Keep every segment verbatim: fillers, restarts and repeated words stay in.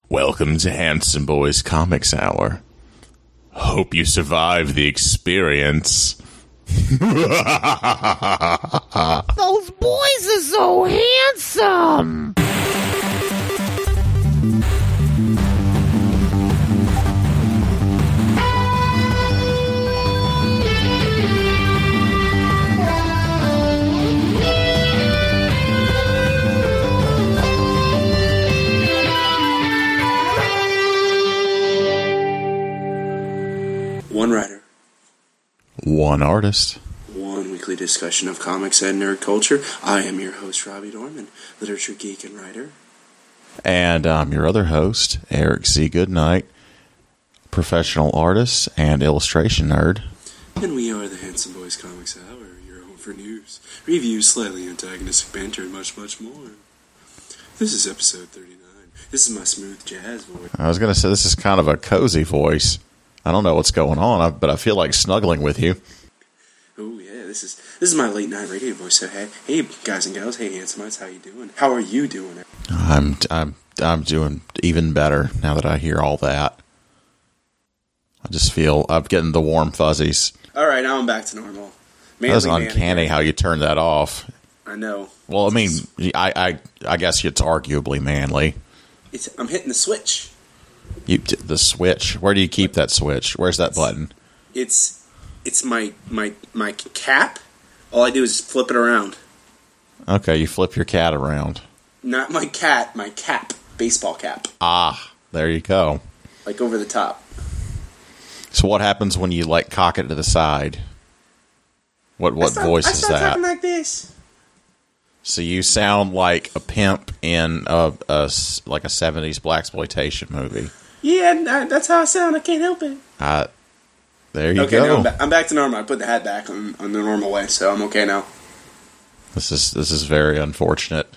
Welcome to Handsome Boys Comics Hour. Hope you survive the experience. Those boys are so handsome. One writer. One artist. One weekly discussion of comics and nerd culture. I am your host, Robbie Dorman, literature geek and writer. And I'm your other host, Eric Z. Goodnight, professional artist and illustration nerd. And we are the Handsome Boys Comics Hour, your home for news, reviews, slightly antagonistic banter, and much, much more. This is episode thirty-nine. This is my smooth jazz voice. I was going to say, this is kind of a cozy voice. I don't know what's going on, but I feel like snuggling with you. Oh yeah, this is this is my late night radio voice. So hey, hey guys and gals, hey handsomeites, how you doing? How are you doing? I'm I'm I'm doing even better now that I hear all that. I just feel I'm getting the warm fuzzies. All right, now I'm back to normal. Manly, that was uncanny how you turned that off. I know. Well, I mean, I I, I guess it's arguably manly. It's I'm hitting the switch. You the switch. Where do you keep that switch? Where's that it's, button? It's it's my my my cap. All I do is flip it around. Okay, you flip your cat around. Not my cat, my cap, baseball cap. Ah, there you go. Like over the top. So what happens when you like cock it to the side? What what start, voice I is start that? Talking like this. So you sound like a pimp in a, a like a seventies blaxploitation movie. Yeah, that's how I sound. I can't help it. Uh, there you okay, go. No, I'm, ba- I'm back to normal. I put the hat back on, on the normal way, so I'm okay now. This is this is very unfortunate.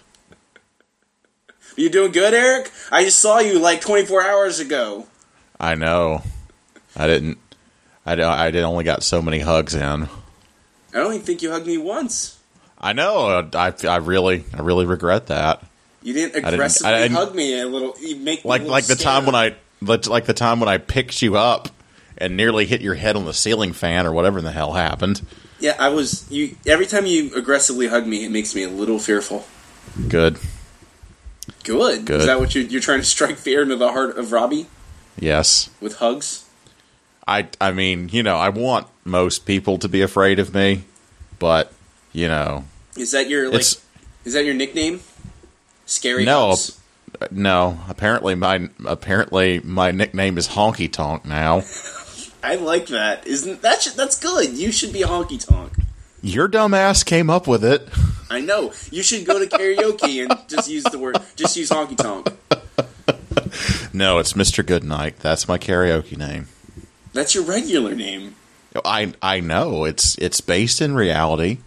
You doing good, Eric? I just saw you like twenty-four hours ago. I know. I didn't. I I did only got so many hugs in. I don't even think you hugged me once. I know. I, I really I really regret that. You didn't I aggressively didn't, I didn't, hug me a little. You make me like a little like the scared. time when I like the time when I picked you up and nearly hit your head on the ceiling fan or whatever in the hell happened. Yeah, I was. You every time you aggressively hug me, it makes me a little fearful. Good. Good. Good. Is that what you're, you're trying to strike fear into the heart of Robbie? Yes. With hugs? I I mean, you know, I want most people to be afraid of me, but you know, is that your like? Is that your nickname? Scary no, hugs? No. Apparently, my apparently my nickname is Honky Tonk now. I like that. Isn't that sh- that's good? You should be Honky Tonk. Your dumb ass came up with it. I know. You should go to karaoke and just use the word. Just use Honky Tonk. No, it's Mister Goodnight. That's my karaoke name. That's your regular name. I I know it's it's based in reality,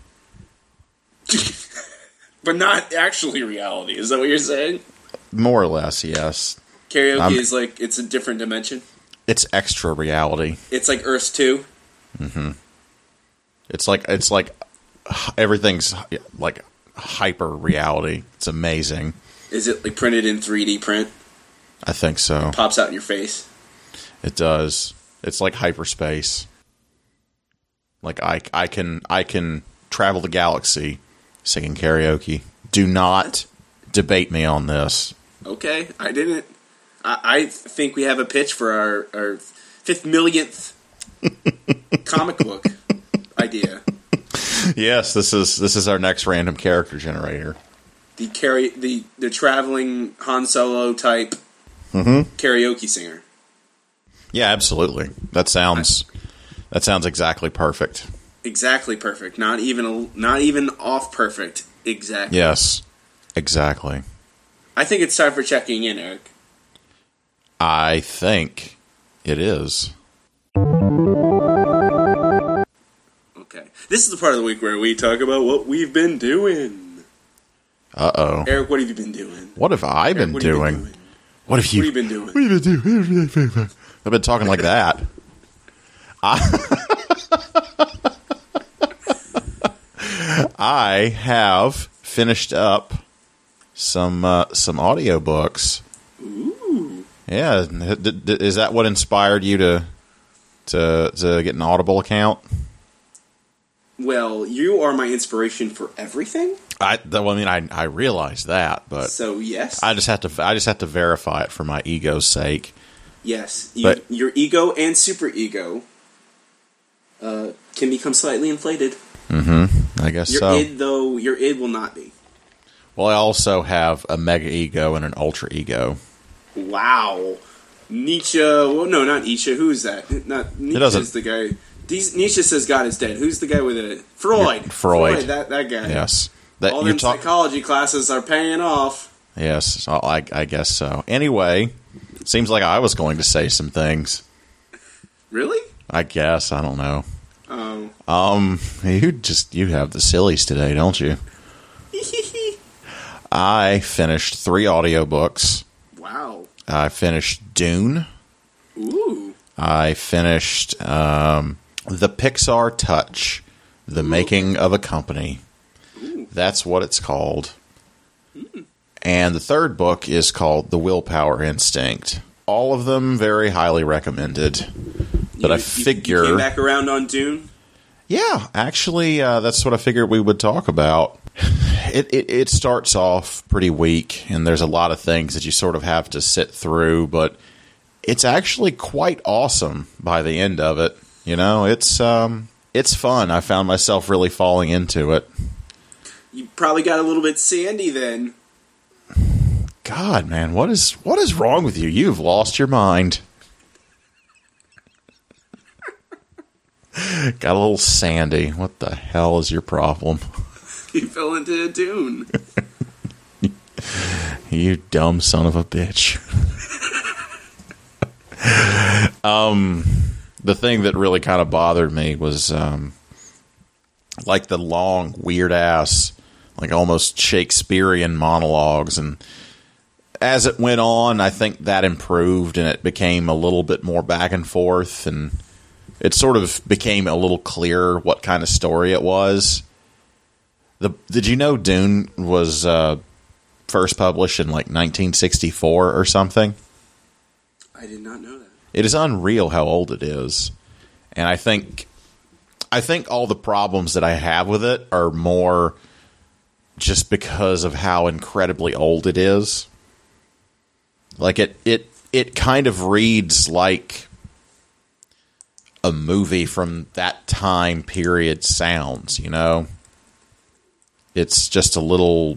but not actually reality. Is that what you're saying? More or less, yes. Karaoke I'm, is like it's a different dimension. It's extra reality. It's like Earth two. Mm-hmm. It's like it's like everything's like hyper reality. It's amazing. Is it like printed in three D print? I think so. It pops out in your face. It does. It's like hyperspace. Like I, I can, I can travel the galaxy singing karaoke. Do not debate me on this. Okay, I didn't. I, I think we have a pitch for our, our fifth millionth comic book idea. Yes, this is this is our next random character generator. The carry the the traveling Han Solo type mm-hmm. karaoke singer. Yeah, absolutely. That sounds that sounds exactly perfect. Exactly perfect. Not even a, not even off perfect. Exactly. Yes. Exactly. I think it's time for checking in, Eric. I think it is. Okay. This is the part of the week where we talk about what we've been doing. Uh-oh. Eric, what have you been doing? What have I been, Eric, what doing? Have you been doing? What have you, what have you been doing? What have you been doing? I've been talking like that. I, I have finished up some uh, some audiobooks. Ooh. Yeah, d- d- is that what inspired you to to to get an Audible account? Well, you are my inspiration for everything. I, well, I mean, I I realize that, but So yes, I just have to I just have to verify it for my ego's sake. yes, you, But- your ego and super ego uh, can become slightly inflated. Mm-hmm. I guess Your so. id, though, your id will not be. Well, I also have a mega ego and an ultra ego. Wow, Nietzsche. Well, no, not Nietzsche. Who's that? Not Nietzsche doesn't- is the guy. These, Nietzsche says God is dead. Who's the guy with it? Freud. Freud. That that guy. Yes, that All you're them talk- psychology classes are paying off. Yes, so I, I guess so. Anyway, seems like I was going to say some things. Really? I guess I don't know. Um. Um, you just you have the sillies today, don't you? I finished three audiobooks. Wow. I finished Dune. Ooh. I finished um, The Pixar Touch, The Making of a Company. Ooh. That's what it's called. And the third book is called The Willpower Instinct. All of them very highly recommended. But You- I you- figure... you came back around on Dune. Yeah, actually, uh, that's what I figured we would talk about. It, it it starts off pretty weak, and there's a lot of things that you sort of have to sit through, but it's actually quite awesome by the end of it. You know, it's um, it's fun. I found myself really falling into it. You probably got a little bit sandy then. God, man, what is what is wrong with you? You've lost your mind. Got a little sandy. What the hell is your problem? You fell into a dune. You dumb son of a bitch. um, the thing that really kind of bothered me was um, like the long, weird ass, like almost Shakespearean monologues. And as it went on, I think that improved and it became a little bit more back and forth. And it sort of became a little clearer what kind of story it was. The, did you know Dune was uh, first published in like nineteen sixty-four or something? I did not know that. It is unreal how old it is. And I think I think all the problems that I have with it are more just because of how incredibly old it is. Like it it it kind of reads like a movie from that time period sounds, you know? It's just a little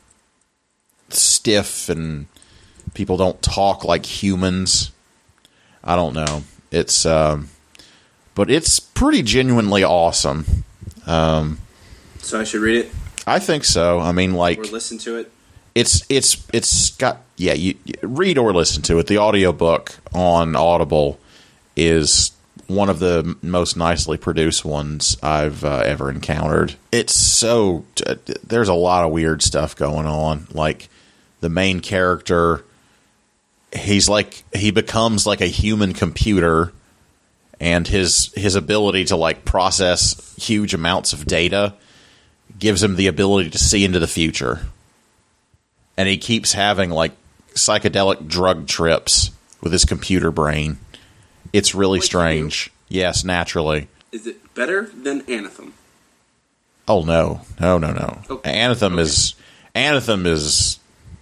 stiff and people don't talk like humans. I don't know. It's, um, but it's pretty genuinely awesome. Um, So I should read it I think so. I mean, like, or listen to it. it's, it's, it's got, yeah, you, you read or listen to it. The audiobook on Audible is one of the most nicely produced ones I've uh, ever encountered. It's so, there's a lot of weird stuff going on. Like the main character, he's like, he becomes like a human computer, and his, his ability to like process huge amounts of data gives him the ability to see into the future. And he keeps having like psychedelic drug trips with his computer brain. It's really Like strange. Yes, naturally. Is it better than Anthem? Oh no, no, no, no. Okay. Anthem Okay. is Anthem is.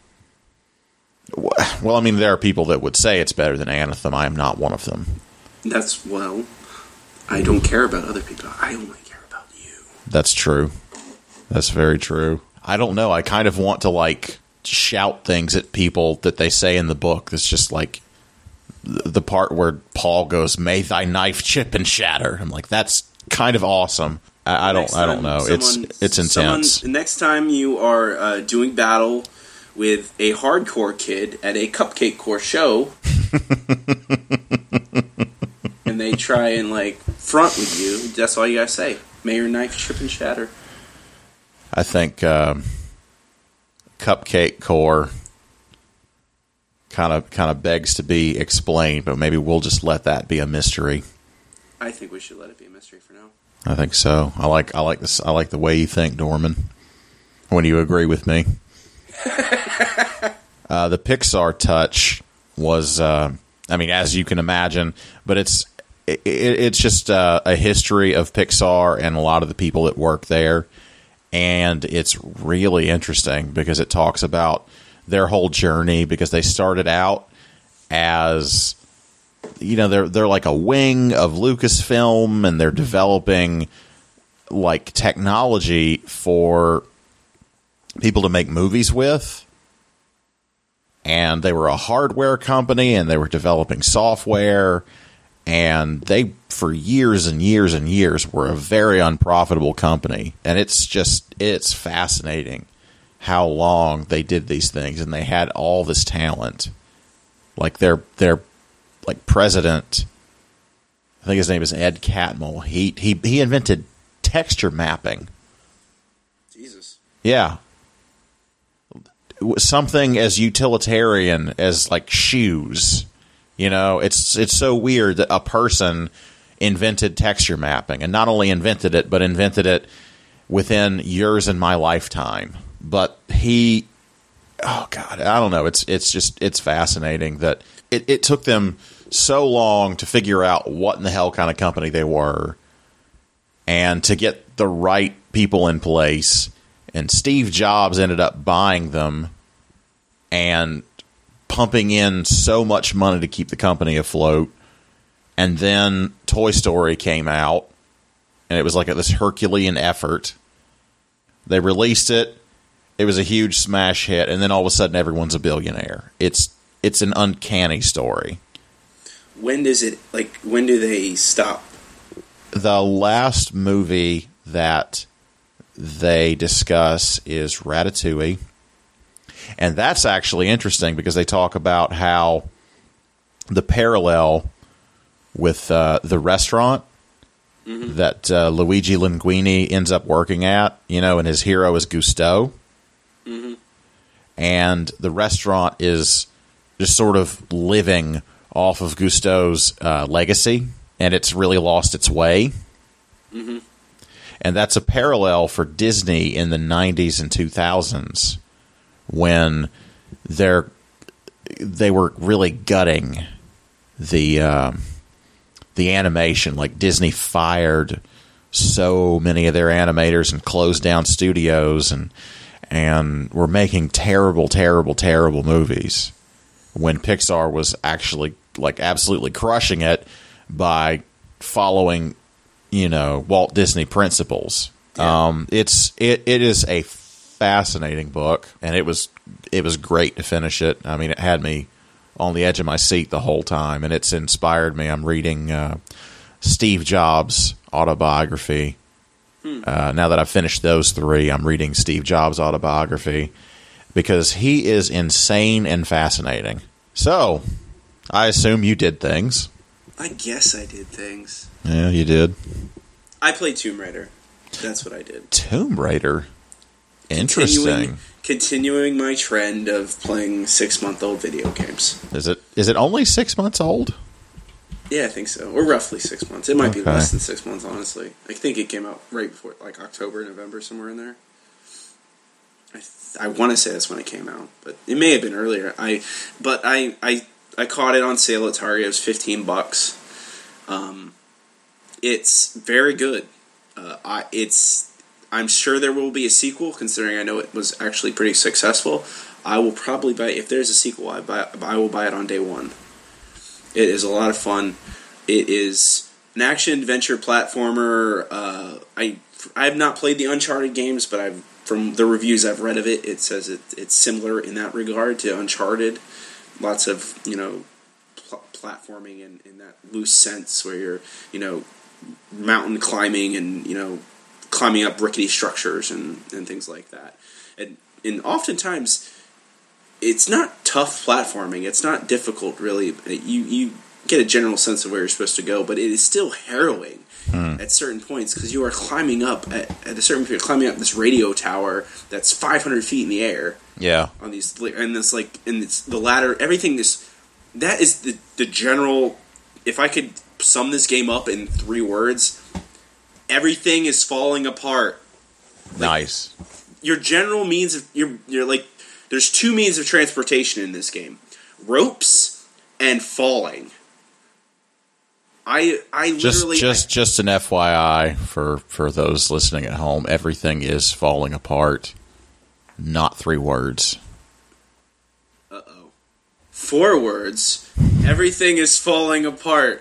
Well, I mean, there are people that would say it's better than Anthem. I am not one of them. That's, well, I don't care about other people. I only care about you. That's true. That's very true. I don't know. I kind of want to like shout things at people that they say in the book. That's just like the part where Paul goes, "May thy knife chip and shatter." I'm like, that's kind of awesome. I, I don't. Next I don't time know. someone- it's it's intense. Someone, next time you are uh, doing battle with a hardcore kid at a cupcake core show, and they try and like front with you, that's all you gotta say. May your knife chip and shatter. I think um, Cupcake Core kind of kind of begs to be explained, but maybe we'll just let that be a mystery. I think we should let it be a mystery for now. I think so. I like I like this. I like the way you think, Dorman. When you agree with me, uh, the Pixar Touch was, uh, I mean, as you can imagine, but it's it, it's just uh, a history of Pixar and a lot of the people that work there, and it's really interesting because it talks about their whole journey, because they started out as, you know, they're they're like a wing of Lucasfilm, and they're developing like technology for people to make movies with. And they were a hardware company, and they were developing software, and they, for years and years and years, were a very unprofitable company. And it's just, it's fascinating how long they did these things, and they had all this talent. Like their their like president, I think his name is Ed Catmull. He he he invented texture mapping. Jesus. Yeah. Something as utilitarian as like shoes. You know, it's it's so weird that a person invented texture mapping, and not only invented it, but invented it within years in my lifetime. But he, oh God, I don't know. It's it's just, it's fascinating that it, it took them so long to figure out what in the hell kind of company they were, and to get the right people in place. And Steve Jobs ended up buying them and pumping in so much money to keep the company afloat. And then Toy Story came out, and it was like this Herculean effort. They released it. It was a huge smash hit. And then all of a sudden, everyone's a billionaire. It's it's an uncanny story. When does it, like, when do they stop? The last movie that they discuss is Ratatouille, and that's actually interesting because they talk about how the parallel with uh, the restaurant mm-hmm. that uh, Luigi Linguini ends up working at, you know, and his hero is Gusteau, mm-hmm. and the restaurant is just sort of living off of Gusteau's uh, legacy, and it's really lost its way. Mm-hmm. And that's a parallel for Disney in the nineties and two thousands, when they're they were really gutting the uh, the animation. Like, Disney fired so many of their animators and closed down studios, and and were making terrible, terrible, terrible movies, when Pixar was actually like absolutely crushing it by following, you know, Walt Disney principles. Yeah. Um, it's it it is a fascinating book, and it was it was great to finish it. I mean, it had me on the edge of my seat the whole time, and it's inspired me. I'm reading uh, Steve Jobs' autobiography. Hmm. Uh, now that I've finished those three, I'm reading Steve Jobs' autobiography, because he is insane and fascinating. So, I assume you did things. I guess I did things. Yeah, you did. I played Tomb Raider. That's what I did. Tomb Raider? Interesting. Continuing, continuing my trend of playing six-month-old video games. Is it is it only six months old? Yeah, I think so. Or roughly six months. It might Okay. be less than six months, honestly. I think it came out right before, like, October, November, somewhere in there. I th- I want to say that's when it came out, but it may have been earlier. I But I, I, I caught it on sale at Target. It was fifteen bucks. Um, it's very good. Uh, I it's I'm sure there will be a sequel, considering I know it was actually pretty successful. I will probably buy, if there's a sequel, I buy I will buy it on day one. It is a lot of fun. It is an action adventure platformer. Uh, I I have not played the Uncharted games, but I've from the reviews I've read of it, it says it, it's similar in that regard to Uncharted. Lots of, you know, pl- platforming in, in that loose sense where you're, you know, mountain climbing and, you know, climbing up rickety structures and, and things like that. And, and oftentimes, it's not tough platforming. It's not difficult, really. You, you get a general sense of where you're supposed to go, but it is still harrowing. Mm. At certain points, because you are climbing up at, at a certain point, you're climbing up this radio tower that's five hundred feet in the air. Yeah, on these, and this like, and it's the ladder. Everything is that is the the general. If I could sum this game up in three words, everything is falling apart. Like, nice. Your general means of you're you're like there's two means of transportation in this game: ropes and falling. I I Just literally just just an F Y I for for those listening at home. Everything is falling apart. Not three words. uh oh, four words. Everything is falling apart.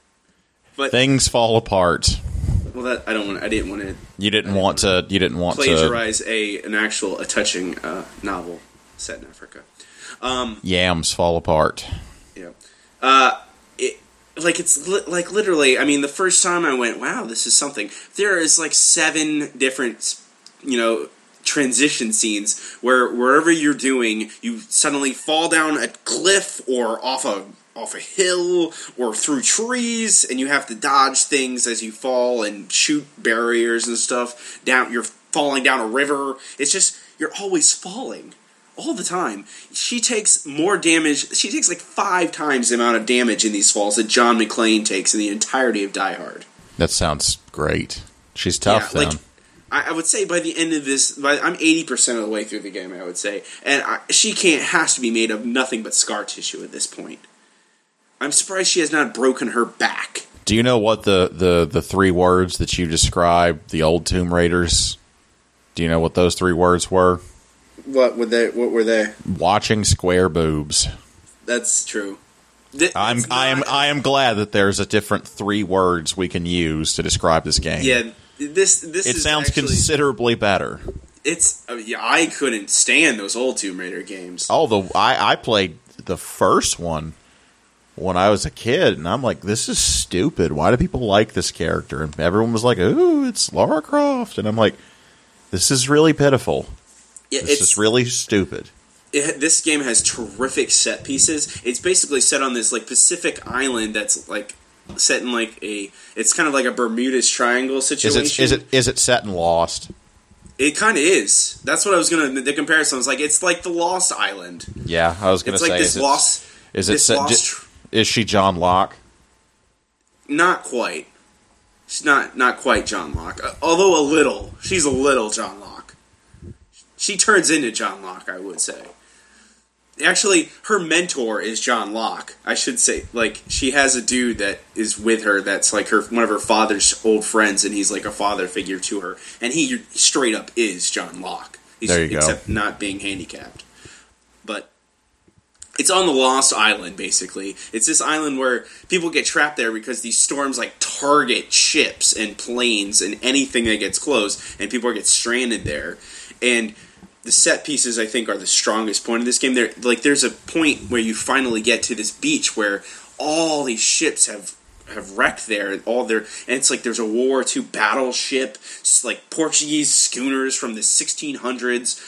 But Things fall apart. well, that I don't want. I didn't want to You didn't want to. You didn't want to. plagiarize a an actual a touching uh, novel set in Africa. Um, Yams fall apart. yeah. Uh, it, like it's li- like literally. I mean, the first time I went, wow, this is something. There is like seven different, you know, transition scenes where wherever you're doing, you suddenly fall down a cliff or off a off a hill or through trees, and you have to dodge things as you fall and shoot barriers and stuff down. You're falling down a river. It's just you're always falling all the time. She takes more damage. She takes like five times the amount of damage in these falls that John McClane takes in the entirety of Die Hard. That sounds great. She's tough, Yeah, then. like, I, I would say by the end of this, by, I'm eighty percent of the way through the game, I would say. And I, she can't, has to be made of nothing but scar tissue at this point. I'm surprised she has not broken her back. Do you know what the, the, the three words that you described, the old Tomb Raiders, do you know what those three words were? What were they? What were they? Watching square boobs. That's true. Th- I'm it's I am not- I am glad that there's a different three words we can use to describe this game. Yeah, this this It is sounds actually, considerably better. It's uh, yeah, I couldn't stand those old Tomb Raider games. Although I, I played the first one when I was a kid, and I'm like, this is stupid. Why do people like this character? And everyone was like, ooh, it's Lara Croft. And I'm like, this is really pitiful. Yeah, This it's is really stupid. it, this game has terrific set pieces. It's basically set on this like Pacific island that's like set in like a. It's kind of like a Bermuda's Triangle Is situation. it is it is it set and Lost? It kind of is. That's what I was gonna. The comparison was like it's like the Lost Island. Yeah, I was going It's to like say this is lost. it, is it this set, lost. is she John Locke? Not quite. She's not not quite John Locke. Uh, although a little. She's a little John Locke. She turns into John Locke, I would say. Actually, her mentor is John Locke. I should say, like, she has a dude that is with her that's like her one of her father's old friends, and he's like a father figure to her. And he straight up is John Locke. He's, There you go. Except not being handicapped. But it's on the Lost Island, basically. It's this island where people get trapped there because these storms like target ships and planes and anything that gets close, and people get stranded there. And the set pieces, I think, are the strongest point of this game. There, like, there's a point where you finally get to this beach where all these ships have have wrecked there. All their and it's like there's a World War Two battleship, s- like Portuguese schooners from the sixteen hundreds,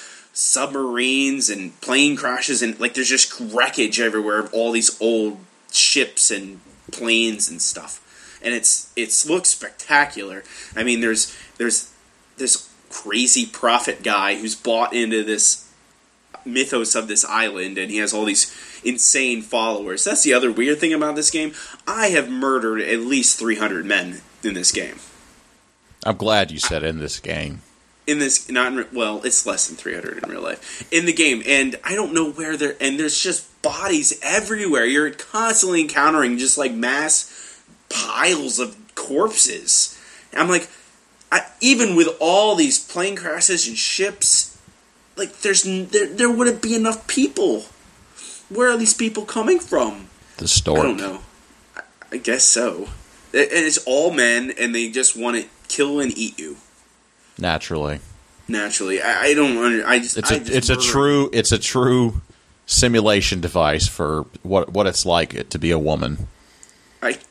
submarines and plane crashes, and like there's just wreckage everywhere of all these old ships and planes and stuff. And it's it's looks spectacular. I mean, there's there's this crazy prophet guy who's bought into this mythos of this island, and he has all these insane followers. That's the other weird thing about this game. I have murdered at least three hundred men in this game. I'm glad you said in this game. In this, not in, re- well, it's less than three hundred in real life. In the game, and I don't know where they're, and there's just bodies everywhere. You're constantly encountering just like mass piles of corpses. And I'm like, I, even with all these plane crashes and ships, like there's n- there, there wouldn't be enough people. Where are these people coming from? The stork. I don't know. I, I guess so. And it's all men, and they just want to kill and eat you Naturally. naturally. I, I don't. Under, I just. It's I a just it's a murder- true it's a true simulation device for what what it's like it to be a woman. I.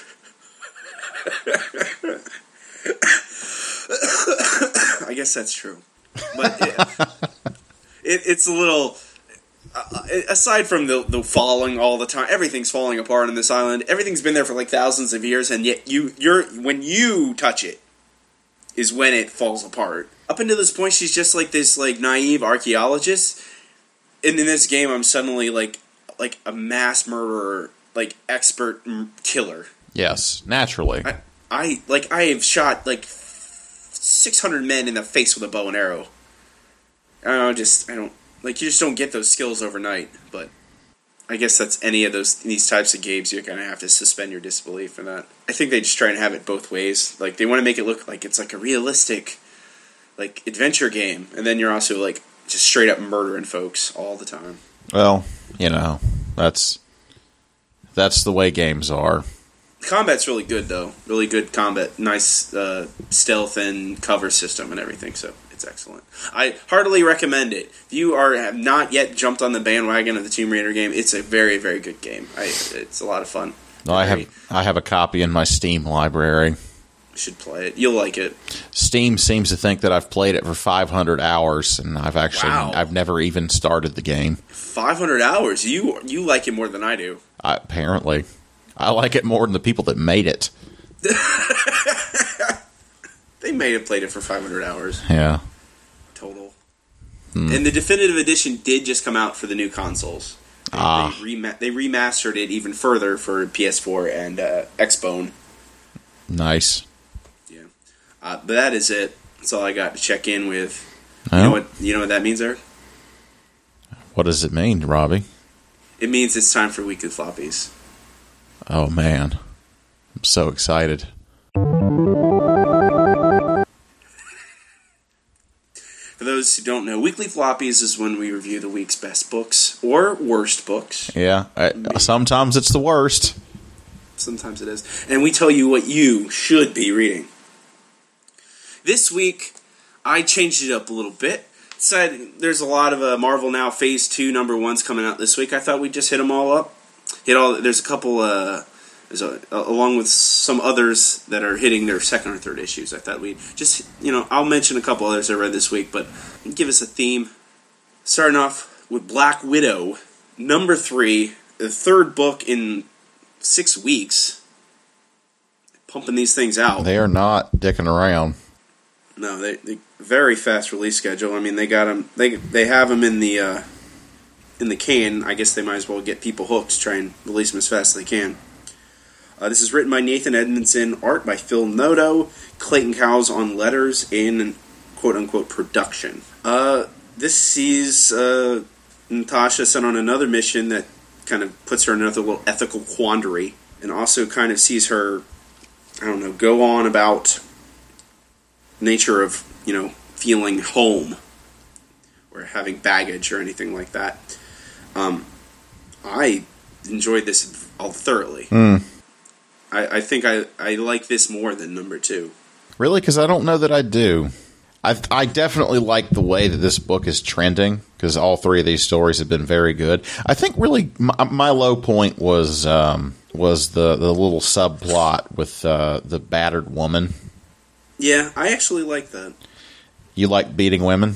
I guess that's true, but it, it, it's a little. Uh, aside from the the falling all the time, everything's falling apart on this island. Everything's been there for like thousands of years, and yet you you're when you touch it, is when it falls apart. Up until this point, she's just like this like naive archaeologist, and in this game, I'm suddenly like like a mass murderer, like expert m- killer. Yes, naturally. I, I like I have shot like six hundred men in the face with a bow and arrow. I don't know, just I don't like you just don't get those skills overnight. But I guess that's any of those these types of games. You're gonna have to suspend your disbelief for that. I think they just try and have it both ways. Like they want to make it look like it's like a realistic, like adventure game, and then you're also like just straight up murdering folks all the time. Well, you know, that's that's the way games are. Combat's really good though. Really good combat. Nice uh, stealth and cover system and everything. So. It's excellent. I heartily recommend it. If you are have not yet jumped on the bandwagon of the Tomb Raider game, it's a very, very good game. I, it's a lot of fun. No, I have I have a copy in my Steam library. You should play it. You'll like it. Steam seems to think that I've played it for five hundred hours, and I've actually Wow. I've never even started the game. five hundred hours. You you like it more than I do. I, apparently, I like it more than the people that made it. They may have played it for five hundred hours. Yeah. Total. Hmm. And the definitive edition did just come out for the new consoles. They, Ah. they, rema- they remastered it even further for P S four and uh, Xbone. Nice. Yeah. Uh, but that is it. That's all I got to check in with. Oh. You know what? You know what that means, Eric? What does it mean, Robbie? It means it's time for Weekly Floppies. Oh, man. I'm so excited. For those who don't know, Weekly Floppies is when we review the week's best books or worst books. Yeah. I, sometimes it's the worst. Sometimes it is. And we tell you what you should be reading. This week, I changed it up a little bit. Decided there's a lot of uh, Marvel Now Phase two number ones coming out this week. I thought we'd just hit them all up. Hit all. There's a couple, uh, there's a, along with some others that are hitting their second or third issues. I thought we'd just, you know, I'll mention a couple others I read this week, but give us a theme. Starting off with Black Widow, number three, the third book in six weeks. Pumping these things out. They are not dicking around. No, they, they very fast release schedule. I mean, they got them. They they have them in the uh, in the can. I guess they might as well get people hooked to try and release them as fast as they can. Uh, this is written by Nathan Edmondson, art by Phil Noto, Clayton Cowles on letters, and quote unquote production. Uh, this sees uh, Natasha sent on another mission that kind of puts her in another little ethical quandary, and also kind of sees her, I don't know, go on about nature of, you know, feeling home or having baggage or anything like that. Um, I enjoyed this all thoroughly. Mm. I, I think I, I like this more than number two. Really? Because I don't know that I do. I I definitely like the way that this book is trending, because all three of these stories have been very good. I think really my, my low point was um, was the, the little subplot with uh, the battered woman. Yeah, I actually like that. You like beating women?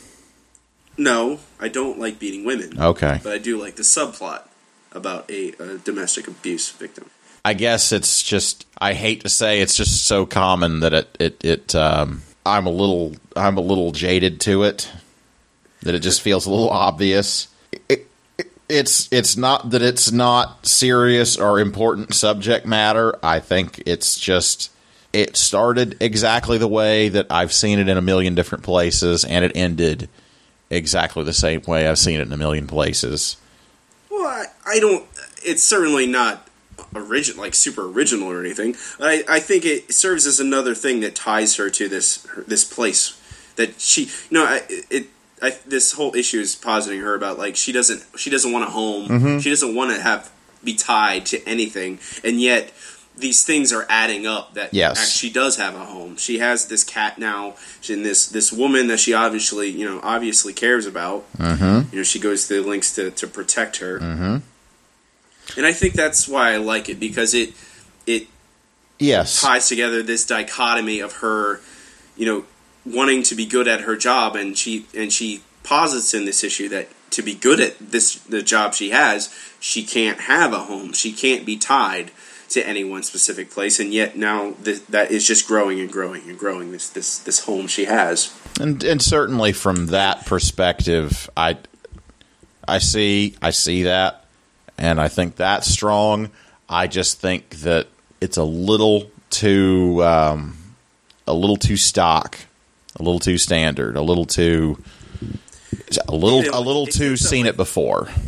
No, I don't like beating women. Okay. But I do like the subplot about a, a domestic abuse victim. I guess it's just, I hate to say it's just so common that it, it, it um, I'm a little, I'm a little jaded to it, that it just feels a little obvious. It, it, it's, it's not that it's not serious or important subject matter. I think it's just, it started exactly the way that I've seen it in a million different places, and it ended exactly the same way I've seen it in a million places. Well, I, I don't, it's certainly not origin like super original or anything. I, I think it serves as another thing that ties her to this her, this place that she, you know, I, it I, this whole issue is positing her about like she doesn't she doesn't want a home. Mm-hmm. She doesn't want to have be tied to anything, and yet these things are adding up that yes. actually she does have a home. She has this cat now, and this this woman that she obviously you know obviously cares about. Mm-hmm. You know, she goes to the lengths to, to protect her. Mm-hmm. And I think that's why I like it, because it it yes. ties together this dichotomy of her, you know, wanting to be good at her job, and she and she posits in this issue that to be good at this the job she has, she can't have a home, she can't be tied to any one specific place, and yet now th- that is just growing and growing and growing. This this this home she has, and and certainly from that perspective, I I see I see that. And I think that's strong. I just think that it's a little too, um, a little too stock, a little too standard, a little too, a little, You know, a little it- too it's seen like- it before.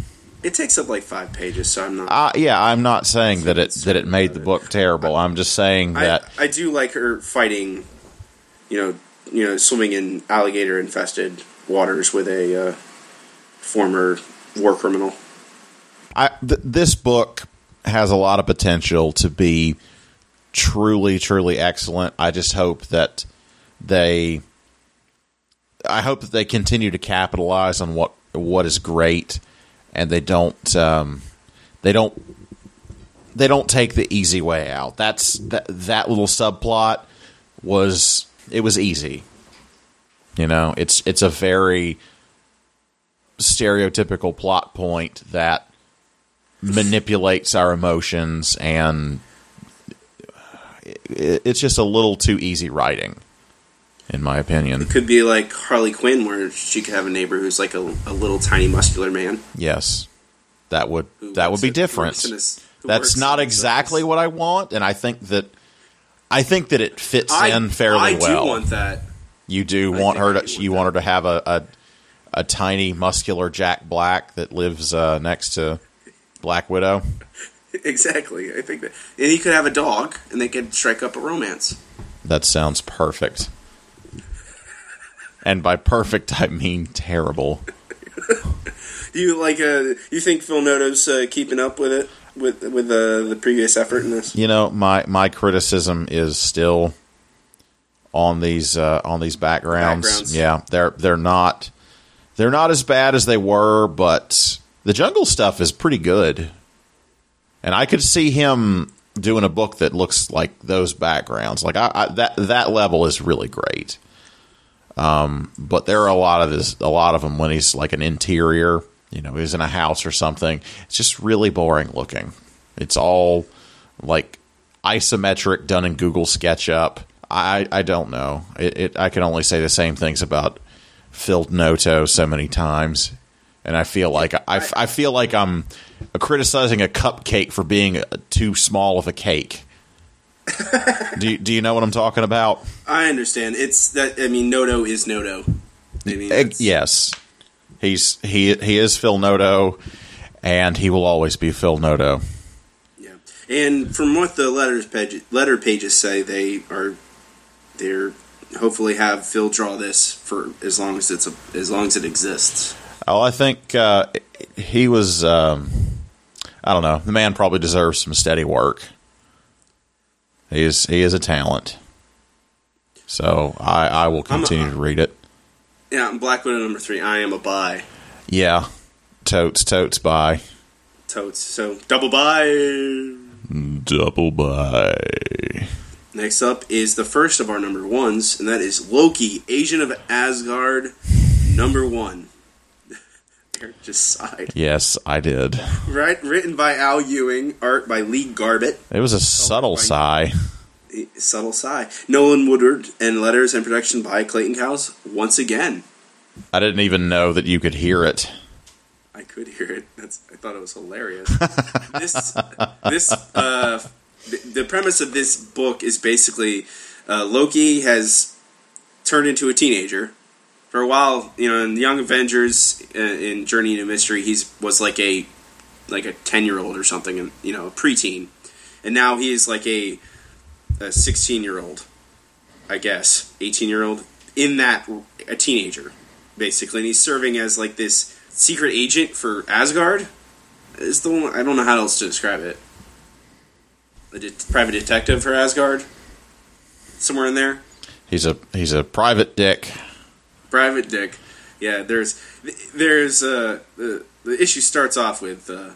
It takes up like five pages, so I'm not. Uh, yeah, I'm not saying that it that it made the book terrible. I'm just saying that I, I do like her fighting, you know, you know, swimming in alligator infested waters with a uh, former war criminal. I th- this book has a lot of potential to be truly, truly excellent. I just hope that they, I hope that they continue to capitalize on what what is great, and they don't, um, they don't, they don't take the easy way out. That's that that little subplot was it was easy. You know, it's it's a very stereotypical plot point that manipulates our emotions, and it's just a little too easy writing, in my opinion. It could be like Harley Quinn, where she could have a neighbor who's like a, a little tiny muscular man. Yes, that would that would be at, different. His, That's not exactly what I want, and I think that I think that it fits I, in fairly I well. I do want that. You do I want her to. want You that. want her to have a a, a tiny muscular Jack Black that lives uh, next to Black Widow. Exactly. I think that, and he could have a dog, and they could strike up a romance. That sounds perfect. And by perfect, I mean terrible. Do you like? Uh, you think Phil Noto's uh, keeping up with it with with uh, the previous effort in this? You know, my, my criticism is still on these uh, on these backgrounds. Backgrounds. Yeah, they're they're not they're not as bad as they were, but the jungle stuff is pretty good. And I could see him doing a book that looks like those backgrounds. Like I, I, that that level is really great. Um, but there are a lot of this, a lot of them when he's like an interior, you know, he's in a house or something. It's just really boring looking. It's all like isometric, done in Google SketchUp. I I don't know. It, it I can only say the same things about Phil Noto so many times, and I feel like I, I feel like I'm criticizing a cupcake for being too small of a cake. do you, do you know what I'm talking about? I understand. It's that. I mean, Noto is Noto. I mean, Uh, yes, he's he he is Phil Noto, and he will always be Phil Noto. Yeah, and from what the letters page, letter pages say, they are they're hopefully have Phil draw this for as long as it's a, as long as it exists. Oh, I think uh, he was. Um, I don't know. The man probably deserves some steady work. He is he is a talent. So I, I will continue a, to read it. Yeah, Black Widow number three. I am a buy. Yeah, totes totes buy. Totes. So double buy. Double buy. Next up is the first of our number ones, and that is Loki, Agent of Asgard, number one. Eric just sighed. Yes, I did. Right, written by Al Ewing, art by Lee Garbett. It was a subtle by- sigh. Subtle sigh. Nolan Woodward, and letters and production by Clayton Cowles once again. I didn't even know that you could hear it. I could hear it. That's. I thought it was hilarious. this, this, uh, the, the premise of this book is basically uh, Loki has turned into a teenager. For a while, you know, in Young Avengers, uh, in Journey into Mystery, he's was like a like a ten year old or something, and you know, a preteen, and now he is like a a sixteen year old, I guess, eighteen year old, in that a teenager, basically, and he's serving as like this secret agent for Asgard. Is the one I don't know how else to describe it. A de- private detective for Asgard, somewhere in there. He's a he's a private dick. Private dick. Yeah, there's there's uh the the issue starts off with uh,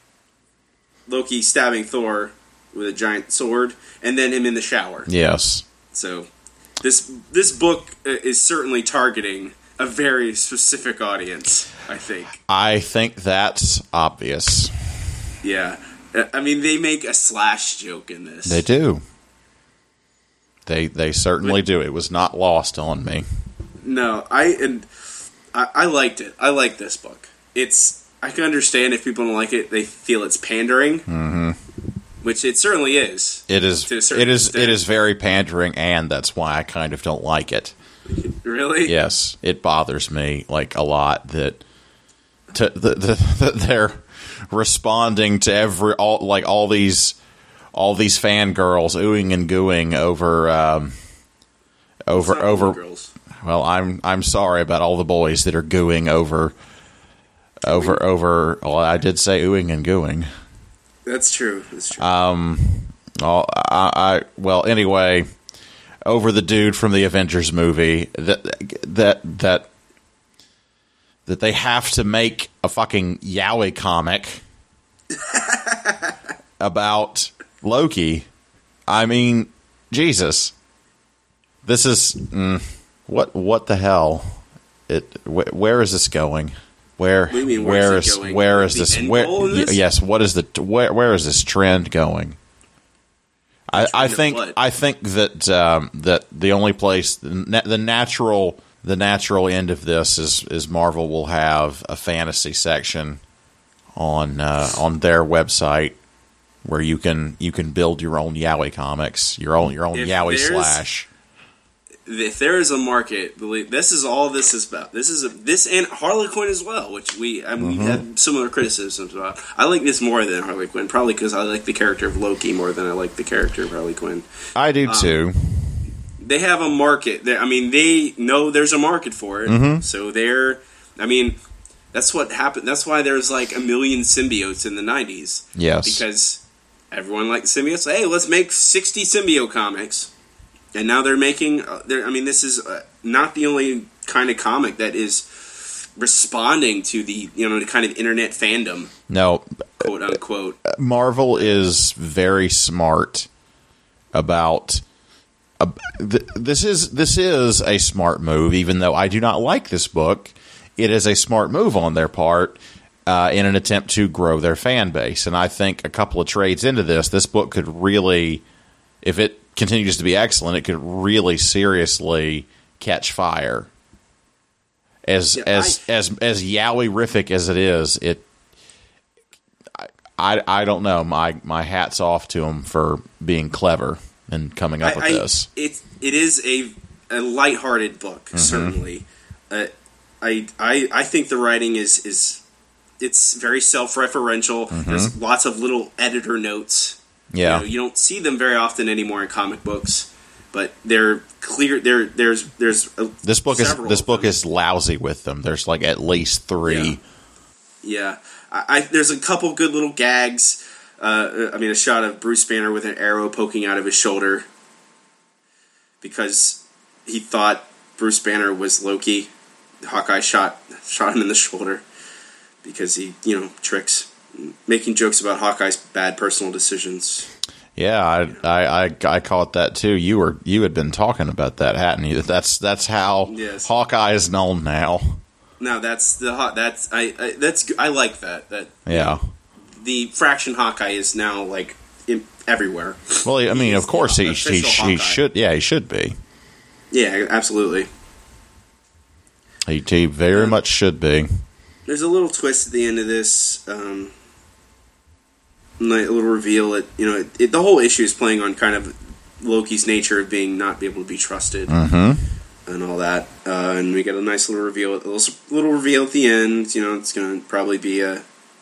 Loki stabbing Thor with a giant sword, and then him in the shower. Yes. So this this book is certainly targeting a very specific audience, I think. I think that's obvious. Yeah. I mean, they make a slash joke in this. They do. They they certainly do. It was not lost on me. No, I and I, I liked it. I like this book. It's I can understand if people don't like it, they feel it's pandering, Mm-hmm. which it certainly is. It is. To a certain It is. extent. It is very pandering, and that's why I kind of don't like it. Really? Yes, it bothers me like a lot that to the, the, the they're responding to every all like all these all these fangirls oohing and gooing over um, over over. Girls. Well, I'm I'm sorry about all the boys that are gooing over over over. Well, I did say oohing and gooing. That's true. That's true. Um, well, I, I well anyway, over the dude from the Avengers movie that that that that they have to make a fucking yaoi comic about Loki. I mean, Jesus, this is. Mm, What what the hell? It wh- where is this going? Where What do you mean, where where's it is going? where Like is the this end where goal of this? y- yes, what is the where where is this trend going? I, I of think what? I think that um, that the only place the, na- the natural the natural end of this is is Marvel will have a fantasy section on uh, on their website where you can you can build your own yaoi comics, your own your own If yaoi there's- slash. If there is a market, believe this is all this is about. This is a, this and Harley Quinn as well, which we I mean, Mm-hmm. we had similar criticisms about. I like this more than Harley Quinn, probably because I like the character of Loki more than I like the character of Harley Quinn. I do too. They have a market. They, I mean, they know there's a market for it, Mm-hmm. so they're. I mean, that's what happened. That's why there's like a million symbiotes in the nineties. Yes. Because everyone liked symbiotes. Hey, let's make sixty symbiote comics. And now they're making. Uh, they're, I mean, this is uh, not the only kind of comic that is responding to the you know the kind of internet fandom, No, quote unquote. Marvel is very smart about. Uh, th- this is this is a smart move, even though I do not like this book. It is a smart move on their part uh, in an attempt to grow their fan base, and I think a couple of trades into this, this book could really, if it continues to be excellent, it could really seriously catch fire. As Yeah, as, I- as as yaoi-rific as it is, it I, I I don't know. My my hat's off to him for being clever and coming up I, with I, this. It it is a a lighthearted book, Mm-hmm. certainly. Uh, I I I think the writing is is it's very self-referential. There's lots of little editor notes. Mm-hmm. Yeah. You know, you don't see them very often anymore in comic books, but they're clear. There, there's, there's a, This book is several this of book them. is lousy with them. There's like at least three. Yeah, I, I there's a couple good little gags. Uh, I mean, a shot of Bruce Banner with an arrow poking out of his shoulder because he thought Bruce Banner was Loki. Hawkeye shot shot him in the shoulder because he, you know, tricks, making jokes about Hawkeye's bad personal decisions. Yeah, I, I I I caught that too. You were you had been talking about that, hadn't you? That's that's how Yes. Hawkeye is known now. No, that's the hot. That's I, I. That's I like that. That Yeah. the Fraction Hawkeye is now like in, everywhere. Well, I mean, He's of course the he he, official he Hawkeye. should. Yeah, he should be. Yeah, absolutely. He, he very much should be. There's a little twist at the end of this, um, like a little reveal that you know it, it, the whole issue is playing on kind of Loki's nature of being not be able to be trusted Mm-hmm. and all that, uh, and we get a nice little reveal, a little, little reveal at the end. You know, it's going to probably be a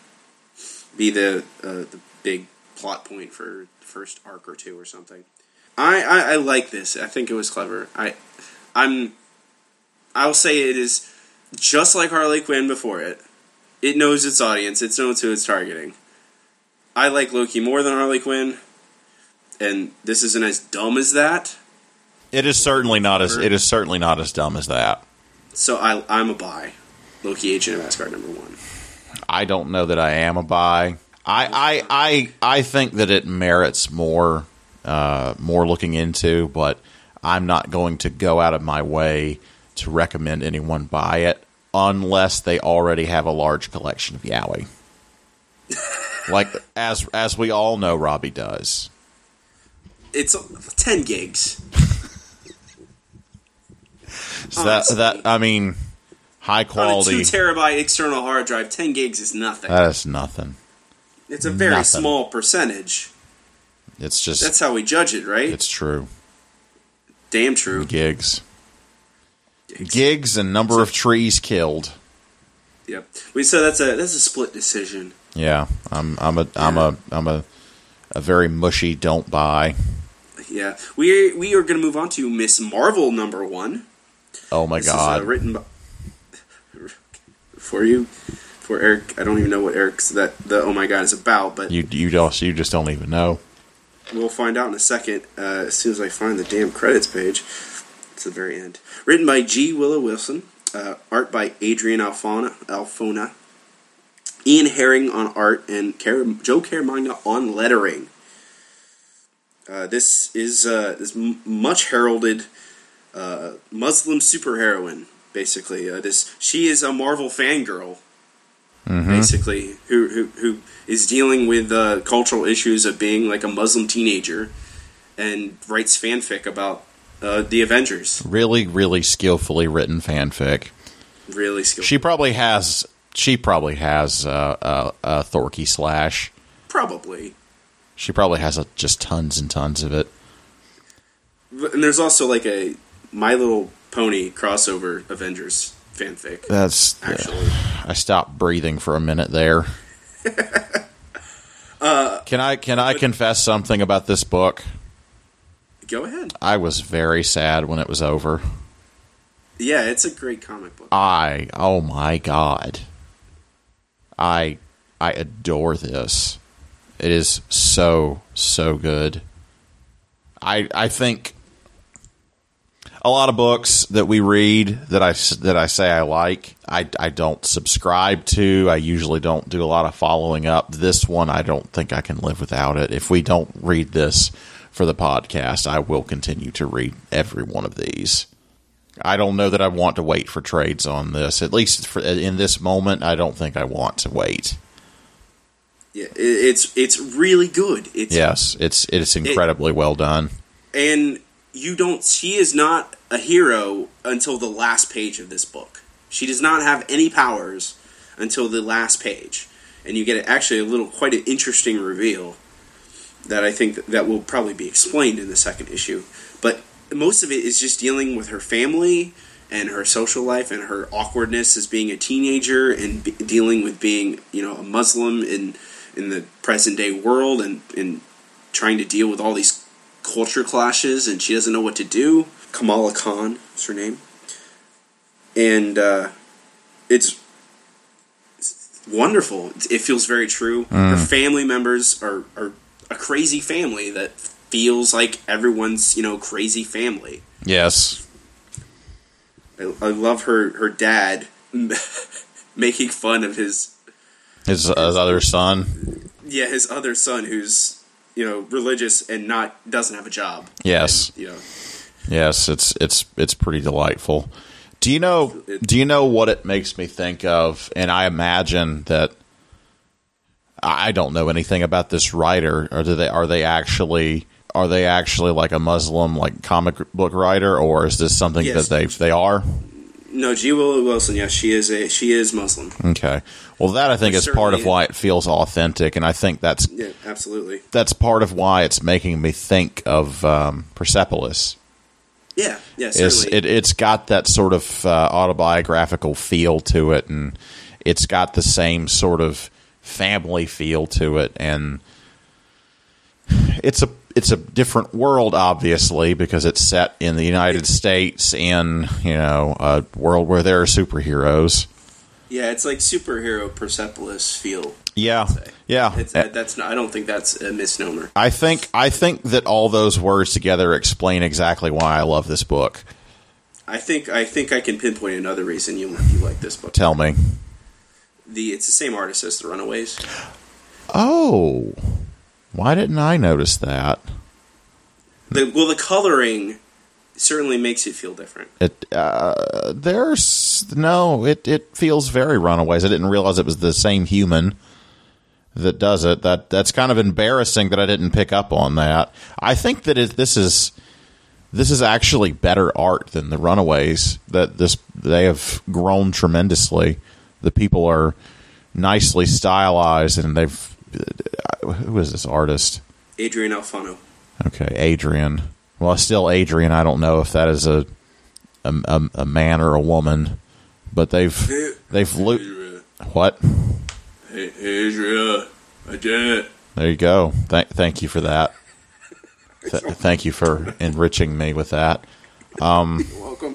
be the uh, the big plot point for the first arc or two or something. I, I, I like this. I think it was clever. I I'm I'll say it is just like Harley Quinn before it. It knows its audience. It knows who it's targeting. I like Loki more than Harley Quinn, and this isn't as dumb as that. It is certainly not as it is certainly not as dumb as that. So I, I'm a buy. Loki, Agent of Asgard, number one. I don't know that I am a buy. I I I, I think that it merits more uh, more looking into, but I'm not going to go out of my way to recommend anyone buy it unless they already have a large collection of yaoi. Like as as we all know, Robbie does. It's ten gigs. So that Honestly. that I mean, high On a quality. two terabyte external hard drive, ten gigs is nothing. That is nothing. It's a very nothing. small percentage. It's just That's how we judge it, right? it's true. Damn true. Gigs, gigs, and number of trees killed. Yep. We so that's a that's a split decision. Yeah, I'm I'm a I'm a I'm a a very mushy don't buy. Yeah, we we are going to move on to Miss Marvel number one. Oh my This god! Is, uh, written by, for you, for Eric. I don't even know what Eric's that the oh my god is about, but You you just you just don't even know. we'll find out in a second. Uh, as soon as I find the damn credits page, it's the very end. Written by G. Willow Wilson, uh, art by Adrian Alfona, Alfona, Ian Herring on art, and Car- Joe Caramagna on lettering. Uh, this is uh, this m- much heralded uh, Muslim superheroine. Basically, uh, this she is a Marvel fangirl. Mm-hmm. Basically, who, who who is dealing with uh, cultural issues of being like a Muslim teenager, and writes fanfic about uh, the Avengers. Really, really skillfully written fanfic. Really skillful. She probably has. She probably has uh, uh, a Thorky slash. Probably. She probably has a, just tons and tons of it. And there's also like a My Little Pony crossover Avengers fanfic. That's actually. Uh, I stopped breathing for a minute there. uh, can I can I confess something about this book? Go ahead. I was very sad when it was over. Yeah, it's a great comic book. I oh my god. I I adore this. It is so so good. I I think a lot of books that we read that I that I say I like, I I don't subscribe to. I usually don't do a lot of following up. This one, I don't think I can live without it. If we don't read this for the podcast, I will continue to read every one of these. I don't know that I want to wait for trades on this. At least for, in this moment, I don't think I want to wait. Yeah, it, it's it's really good. It's, yes, it's it's incredibly it, well done. And you don't. She is not a hero until the last page of this book. She does not have any powers until the last page, and you get actually a little quite an interesting reveal that I think that, that will probably be explained in the second issue. But most of it is just dealing with her family and her social life and her awkwardness as being a teenager and be, dealing with being, you know, a Muslim in in the present day world and, and trying to deal with all these culture clashes, and she doesn't know what to do. Kamala Khan is her name. And uh, it's, it's wonderful. It feels very true. Mm. Her family members are, are a crazy family that feels like everyone's, you know, crazy family. Yes. I, I love her, her dad making fun of his... His, his other son? Yeah, his other son who's, you know, religious and not doesn't have a job. Yes. And, you know. Yes, it's it's it's pretty delightful. Do you know do you know what it makes me think of? And I imagine that I don't know anything about this writer, or do they are they actually are they actually like a Muslim like comic book writer, or is this something Yes. that they they are? No, G. Willow Wilson. Yes, she is a she is Muslim. Okay. Well, that I think Which is part of certainly- why it feels authentic, and I think that's Yeah, absolutely. that's part of why it's making me think of um, Persepolis. Yeah, yeah, It's, certainly. it, it's got that sort of uh, autobiographical feel to it, and it's got the same sort of family feel to it, and it's a it's a different world, obviously, because it's set in the United States in, you know, a world where there are superheroes. Yeah, it's like superhero Persepolis feel. Yeah, yeah. It's, uh, that's not, I don't think that's a misnomer. I think I think that all those words together explain exactly why I love this book. I think I think I can pinpoint another reason you you like this book. Tell me. The it's the same artist as The Runaways. Oh, why didn't I notice that? The, well, the coloring certainly makes it feel different. It uh, there's no. It it feels very Runaways. I didn't realize it was the same human that does it. That that's kind of embarrassing that I didn't pick up on that. I think that it, this is this is actually better art than the Runaways. That this they have grown tremendously. The people are nicely stylized, and they've. Who is this artist? Adrian Alfano. Okay, Adrian. Well, still Adrian. I don't know if that is a a, a, a man or a woman, but they've they've lo- what? Hey, hey Adria, I did it. There you go. Thank, thank you for that. Th- thank you for enriching me with that. Um, You're welcome.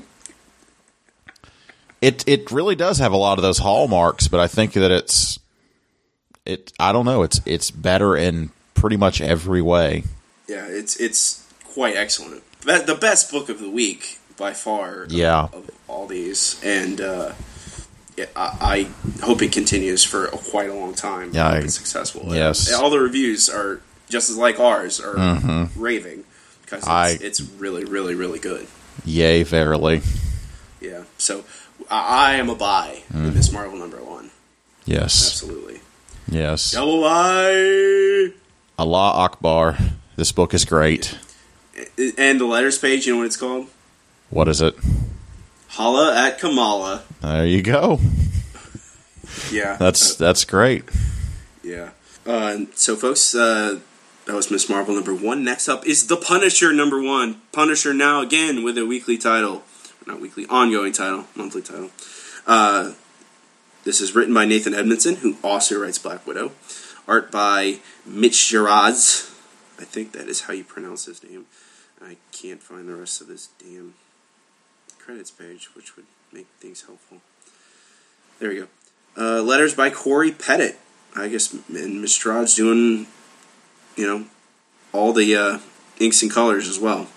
It it really does have a lot of those hallmarks, but I think that it's it. I don't know. It's it's better in pretty much every way. Yeah, it's it's quite excellent. Be- The best book of the week by far. Of, Yeah. of all these, and uh, yeah, I, I hope it continues for a, quite a long time. Yeah, I hope I- it's successful. yes. And all the reviews are just as like ours, are Mm-hmm. raving because it's, I- it's really, really, really good. Yay, verily. Yeah, so I, I am a buy Mm. in this Marvel number one. Yes. Absolutely. Yes. Double buy! Allah Akbar. This book is great. And the letters page, you know what it's called? What is it? Holla at Kamala. There you go. Yeah. That's that's great. Yeah. Uh, so, folks, uh, that was Miss Marvel number one. Next up is The Punisher number one. Punisher now again with a weekly title. Not weekly, ongoing title, monthly title. Uh, this is written by Nathan Edmondson, who also writes Black Widow. Art by Mitch Gerads. I think that is how you pronounce his name. I can't find the rest of this damn credits page, which would make things helpful. There we go. Uh, letters by Corey Pettit. I guess, and Miss Gerads doing, you know, all the uh, inks and colors as well.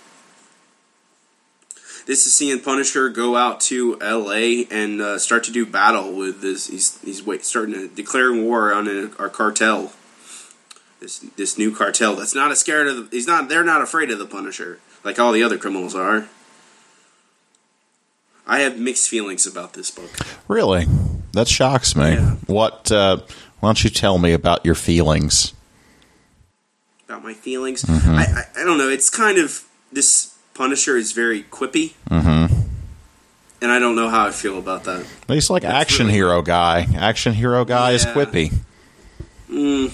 This is seeing Punisher go out to L A and uh, start to do battle with this. He's he's wait, starting to declaring war on a, our cartel. This this new cartel that's not as scared of. The, he's not. They're not afraid of the Punisher like all the other criminals are. I have mixed feelings about this book. Really? That shocks me. Yeah. What? Uh, why don't you tell me about your feelings? About my feelings, Mm-hmm. I, I I don't know. It's kind of this Punisher is very quippy, Mm-hmm. and I don't know how I feel about that. He's like That's action really- hero guy. Action hero guy is Yeah. quippy. Mm,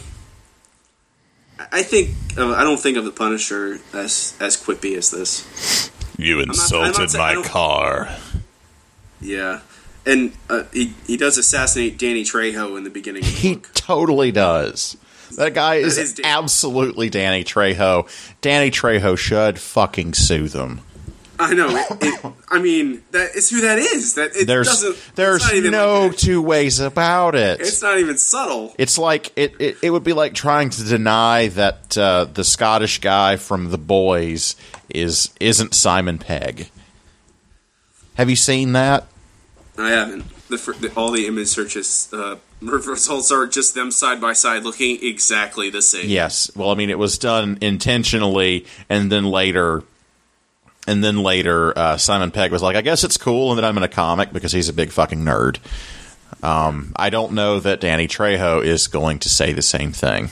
I think uh, I don't think of the Punisher as as quippy as this. You not- I'm not saying- I don't- car. Yeah, and uh, he he does assassinate Danny Trejo in the beginning of the He book. totally does. That guy is, is Dan- absolutely Danny Trejo. Danny Trejo should fucking sue them. I know. It, it, I mean, that is who that is. That it There's doesn't. it's there's not even no like that. two ways about it. It's not even subtle. It's like it, it, it would be like trying to deny that uh, the Scottish guy from The Boys is isn't Simon Pegg. Have you seen that? I haven't. The, fir- the all the image searches uh, results are just them side by side, looking exactly the same. Yes. Well, I mean, it was done intentionally, and then later, and then later, uh, Simon Pegg was like, "I guess it's cool," and then I'm in a comic because he's a big fucking nerd. Um, I don't know that Danny Trejo is going to say the same thing.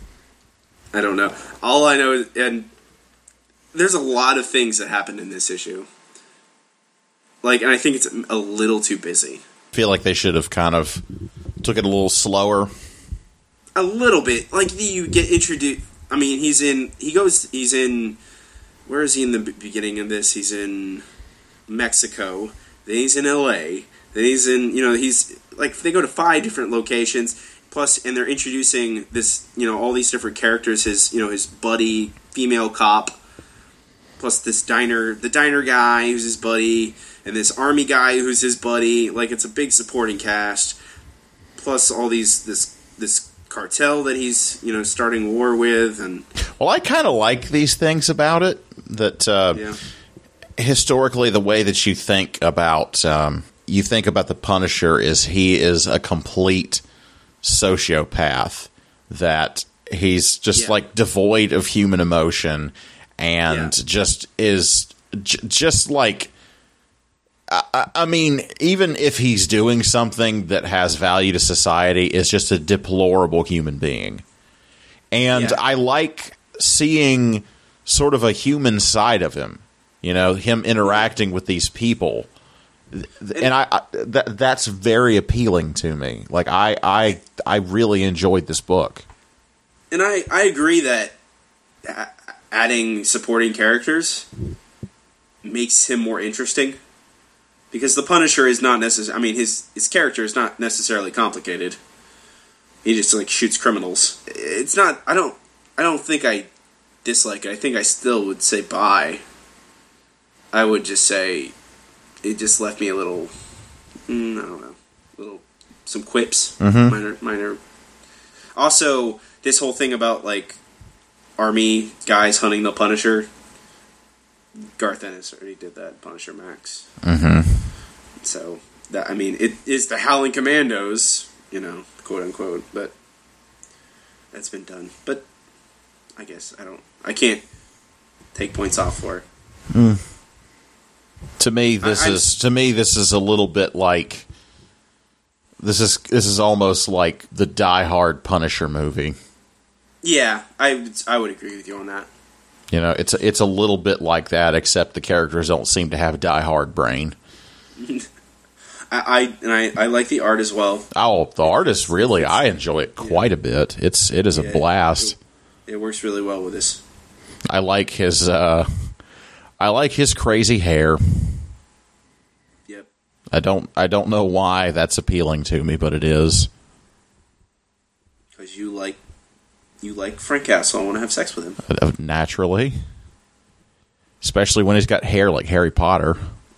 I don't know. All I know is, and there's a lot of things that happened in this issue. Like, and I think it's a little too busy. I feel like they should have kind of took it a little slower. A little bit. Like, you get introduced. I mean, he's in. He goes. He's in. Where is he in the b- beginning of this? He's in Mexico. Then he's in L A. Then he's in. You know, he's like they go to five different locations. Plus, and they're introducing this. You know, all these different characters. His. You know, his buddy, female cop. Plus this diner, the diner guy who's his buddy, and this army guy who's his buddy. Like, it's a big supporting cast. Plus all these this this cartel that he's, you know, starting war with, and Well, I kind of like these things about it. That uh, yeah, historically, the way that you think about um, you think about the Punisher is he is a complete sociopath. That he's just Yeah. like devoid of human emotion and Yeah. just is j- just like. I, I mean, even if he's doing something that has value to society, is just a deplorable human being. And Yeah. I like seeing sort of a human side of him, you know, him interacting with these people. And I, I that that's very appealing to me. Like I, I I really enjoyed this book. and I I agree that a- adding supporting characters makes him more interesting. Because the Punisher is not necessarily... I mean, his, his character is not necessarily complicated. He just like shoots criminals. It's not. I don't. I don't think I dislike it. I think I still would say buy. I would just say it just left me a little. Mm, I don't know. Little some quips. Mm-hmm. Minor. Minor. Also, this whole thing about like army guys hunting the Punisher. Garth Ennis already did that. Punisher Max. Mm-hmm. So that I mean, it is the Howling Commandos. You know, quote unquote, but that's been done. But I guess I don't. I can't take points off for it. Mm. To me, this I, is to me this is a little bit like this is this is almost like the Die Hard Punisher movie. Yeah, I would, I would agree with you on that. You know, it's a, it's a little bit like that, except the characters don't seem to have Die Hard brain. I, I and I, I like the art as well. Oh, the art is really I enjoy it quite yeah. a bit. It's it is yeah, a blast. It, it works really well with this. I like his uh, I like his crazy hair. Yep. I don't I don't know why that's appealing to me, but it is. Because you like you like Frank Castle and want to have sex with him. Naturally. Especially when he's got hair like Harry Potter.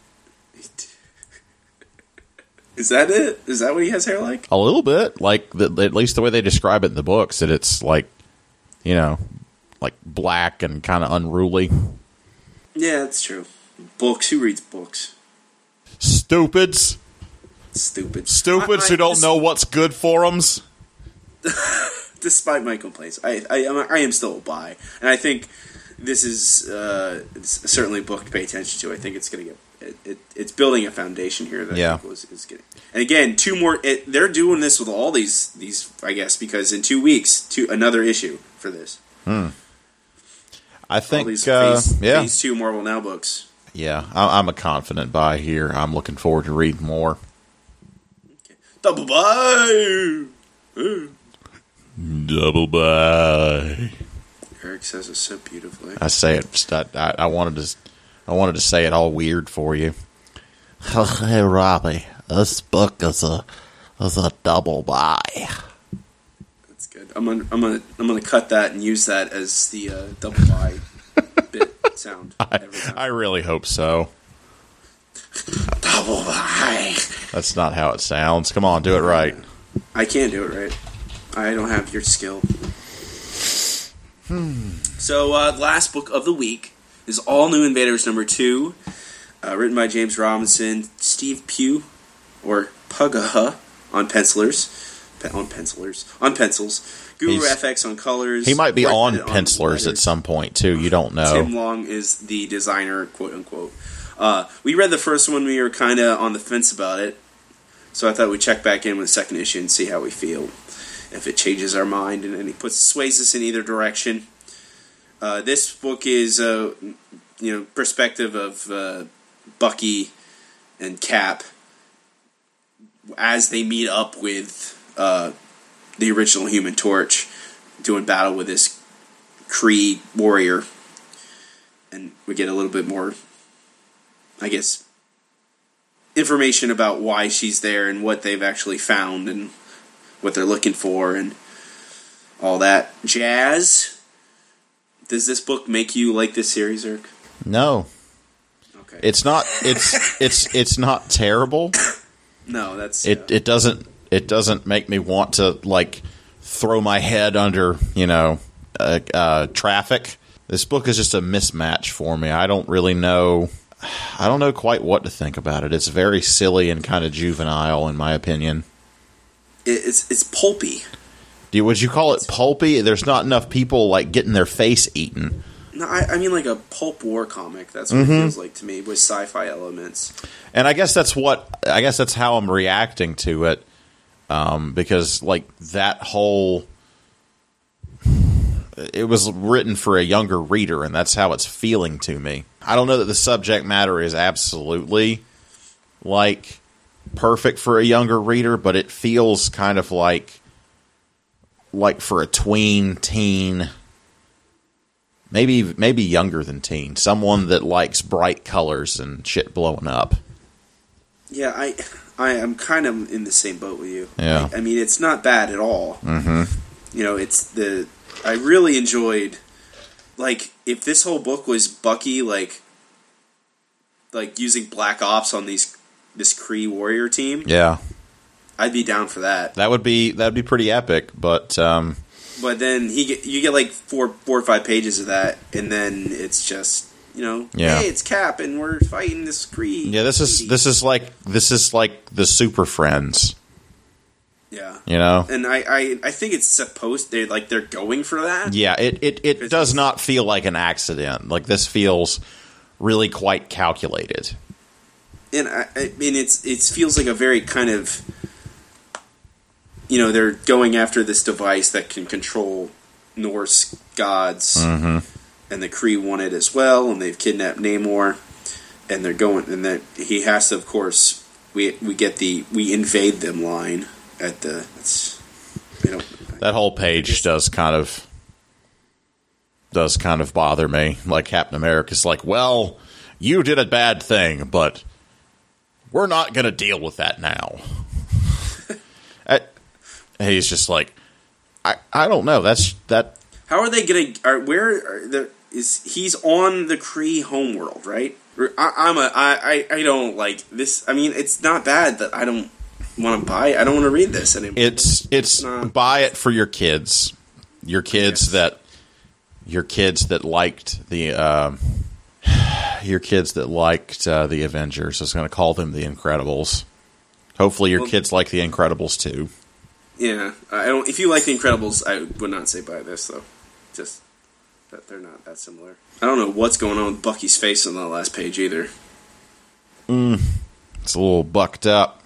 Is that it? Is that what he has hair like? A little bit. Like, the, at least the way they describe it in the books, that it's like, you know, like black and kind of unruly. Yeah, that's true. Books. Who reads books? Stupids. Stupid. Stupids I, I, who don't this, know what's good for them. Despite my complaints, I, I, am, I am still a buy. And I think this is uh, it's certainly a book to pay attention to. I think it's going to get... It, it, it's building a foundation here that yeah. I think was, is getting. And again, two more. It, they're doing this with all these these, I guess, because in two weeks, two another issue for this. Hmm. I think, these uh, phase, yeah, phase two Marvel Now books. Yeah, I, I'm a confident buy here. I'm looking forward to reading more. Okay. Double buy. Ooh. Double buy. Eric says it so beautifully. I say it. Just, I, I, I wanted to. I wanted to say it all weird for you. Hey, Robbie, this book is a is a double buy. That's good. I'm gonna I'm gonna I'm gonna cut that and use that as the uh, double buy bit sound. I, I really hope so. Double buy. That's not how it sounds. Come on, do it right. I can't do it right. I don't have your skill. Hmm. So, uh, last book of the week is All New Invaders number two, uh, written by James Robinson, Steve Pugh, or Pugaha on pencilers, Pe- on pencilers, on pencils, Guru He's, F X on colors. He might be on on pencilers at some point too. You don't know. Tim Long is the designer, quote unquote. Uh, we read the first one. We were kind of on the fence about it, so I thought we'd check back in with the second issue and see how we feel. If it changes our mind and, and it puts sways us in either direction. Uh, this book is, uh, you know, perspective of uh, Bucky and Cap as they meet up with uh, the original Human Torch, doing battle with this Kree warrior, and we get a little bit more, I guess, information about why she's there and what they've actually found and what they're looking for and all that jazz. Does this book make you like this series, Eric? No. Okay. It's not. It's it's it's not terrible. No, that's it. Uh, it doesn't. It doesn't make me want to like throw my head under you know uh, uh, traffic. This book is just a mismatch for me. I don't really know. I don't know quite what to think about it. It's very silly and kind of juvenile, in my opinion. it, it's it's pulpy. Do you, would you call it pulpy? There's not enough people like getting their face eaten. No, I, I mean like a pulp war comic. That's what mm-hmm. it feels like to me, with sci-fi elements. And I guess that's what I guess that's how I'm reacting to it, um, because like that whole, it was written for a younger reader, and that's how it's feeling to me. I don't know that the subject matter is absolutely like perfect for a younger reader, but it feels kind of like like for a tween, teen. Maybe maybe younger than teen. Someone that likes bright colors and shit blowing up. Yeah, I I am kind of in the same boat with you. Yeah. I, I mean, it's not bad at all. Mm-hmm. You know, it's the I really enjoyed. Like, if this whole book was Bucky, like, like using Black Ops on these this Kree warrior team, Yeah. I'd be down for that. That would be that'd be pretty epic, but um, But then he get, you get like four four or five pages of that, and then it's just you know, Yeah. hey, it's Cap, and we're fighting this Kree. yeah, this is this is like this is like the Super Friends, yeah. you know? And I, I, I think it's supposed they like they're going for that. Yeah, it it, it does not feel like an accident. Like this feels really quite calculated. And I, I mean, it's it feels like a very kind of, you know, they're going after this device that can control Norse gods, Mm-hmm. and the Kree want it as well, and they've kidnapped Namor, and they're going, and that he has to, of course, we we get the we invade them line at the. It's, you know, That whole page does kind of does kind of bother me. Like Captain America's like, well, you did a bad thing, but we're not going to deal with that now. I, he's just like, I, I don't know. That's that. how are they gonna? Are, where are the, is he's on the Kree homeworld, right? Or I, I'm a I, I I don't like this. I mean, it's not bad that I don't want to buy. I don't want to read this anymore. It's it's not- buy it for your kids, your kids Yes. that your kids that liked the um, your kids that liked uh, the Avengers. I was going to call them the Incredibles. Hopefully, your Well- kids like the Incredibles too. Yeah, I don't. If you like the Incredibles, I would not say buy this though. Just that they're not that similar. I don't know what's going on with Bucky's face on the last page either. It's a little bucked up.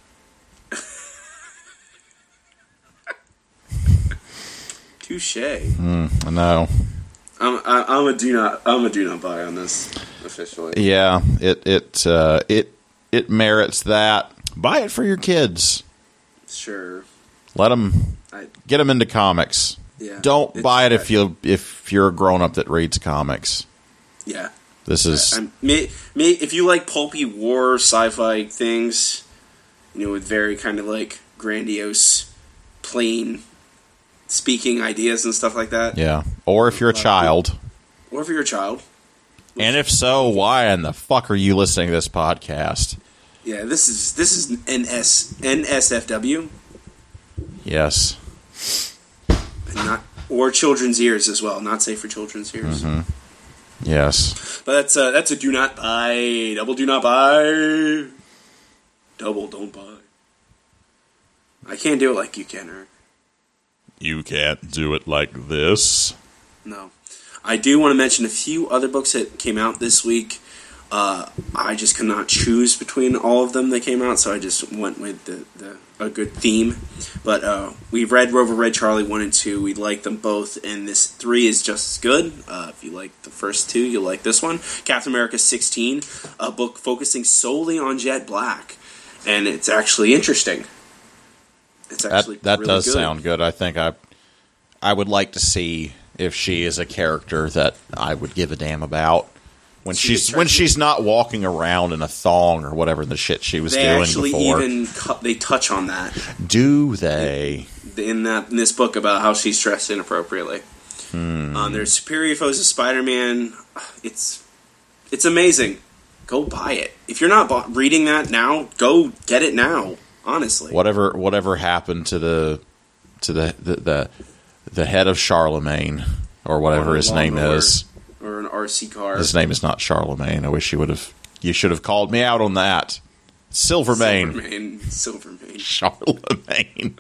Touche. I know. I'm I, I'm a do not I'm a do not buy on this officially. Yeah, it it uh, it it merits that. Buy it for your kids. Sure. Let them I get them into comics. yeah. Don't It's- buy it if you if you're a grown up that reads comics. Yeah. This is I'm, may, may, if you like pulpy war sci-fi things, you know, with very kind of like grandiose, plain speaking ideas and stuff like that, yeah. Or if you're a child, or if you're a child, and if so, why in the fuck are you listening to this podcast? yeah, this is this is N S N S F W, Yes. and not or children's ears as well, not safe for children's ears. Yes. But that's a, that's a do not buy, double do not buy, double don't buy. I can't do it like you can, Eric. You can't do it like this. No. I do want to mention a few other books that came out this week. Uh, I just could not choose between all of them that came out, so I just went with the, the a good theme. But uh, we read Rover Red Charlie one and two. We like them both, and this three is just as good. Uh, if you like the first two, you'll like this one. Captain America sixteen, a book focusing solely on Jet Black, and it's actually interesting. It's actually That that really does good. sound good. I think I I would like to see if she is a character that I would give a damn about. When She she's attracts when me- she's not walking around in a thong or whatever the shit she was They doing actually before. even cu- they touch on that. Do they? in that in this book about how she's dressed inappropriately. Hmm. Um, there's Superior Foes of Spider-Man. It's it's amazing. Go buy it. If you're not bu- reading that now, go get it now. Honestly, Whatever whatever happened to the to the the the, the head of Charlemagne or whatever Or his name lawnmower. is. or an R C car. His name is not Charlemagne. I wish you would have you should have called me out on that. Silvermane. Silvermane. Silvermane. Charlemagne.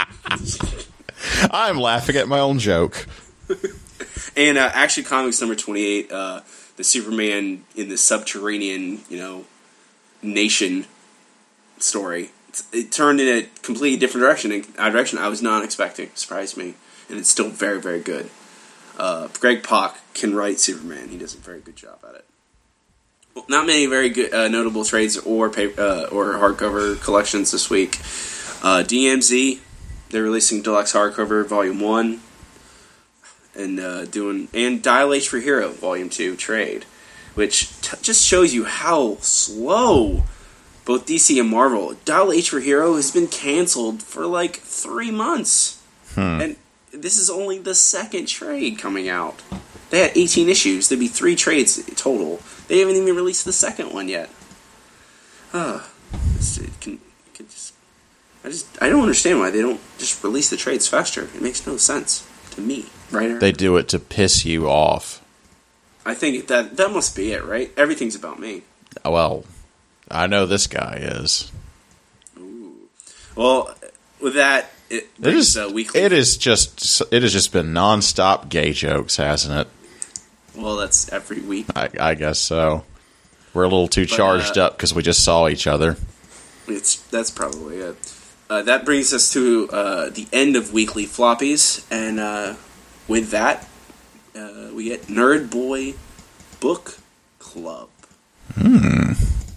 I'm laughing at my own joke. And uh, Action Comics number twenty-eight, uh, the Superman in the subterranean, you know, nation story. It's, it turned in a completely different direction, a direction I was not expecting. Surprised me, and it's still very, very good. Uh, Greg Pak can write Superman. He does a very good job at it. Well, not many very good, uh, notable trades or paper, uh, or hardcover collections this week. Uh, D M Z, they're releasing deluxe hardcover volume one. And uh, doing and Dial H for Hero Volume Two trade, which t- just shows you how slow both D C and Marvel. Dial H for Hero has been canceled for like three months. Hmm. And this is only the second trade coming out. They had eighteen issues. There'd be three trades total. They haven't even released the second one yet. Uh, it can, it can just, I just I don't understand why they don't just release the trades faster. It makes no sense to me. Right? Eric? They do it to piss you off. I think that that must be it, right? Everything's about me. Well, I know this guy is. Ooh. Well, with that, it, It is. uh, weekly. It is just. It has just been nonstop gay jokes, hasn't it? Well, that's every week. I, I guess so. We're a little too But, charged uh, up because we just saw each other. It's that's probably it. Uh, that brings us to uh, the end of weekly floppies, and uh, with that, uh, we get Nerd Boy Book Club. Hmm.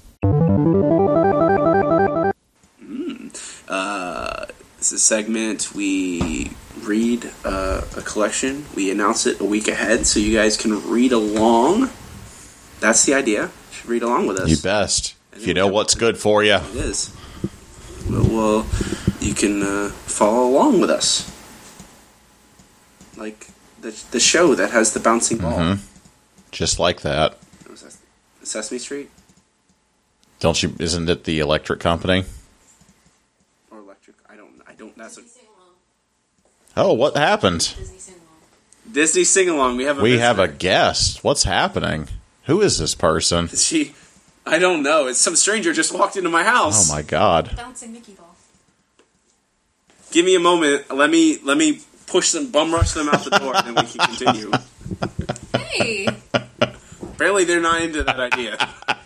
Mm. Uh, it's a segment we read uh, a collection. We announce it a week ahead, so you guys can read along. That's the idea. You should read along with us. You best. If you know what's good for you. It is. Well, well you can uh, follow along with us, like the the show that has the bouncing ball. Mm-hmm. Just like that. Was that Sesame Street Don't you? Isn't it the electric company? or Electric? I don't. I don't. That's a Oh, what happened? Disney sing along. Disney sing along. We have a We have a visitor. guest. What's happening? Who is this person? She. I don't know. It's some stranger just walked into my house. Oh my god. Bouncing Mickey ball. Give me a moment. Let me let me push them, bum rush them out the door, and then we can continue. Hey! Apparently, they're not into that idea.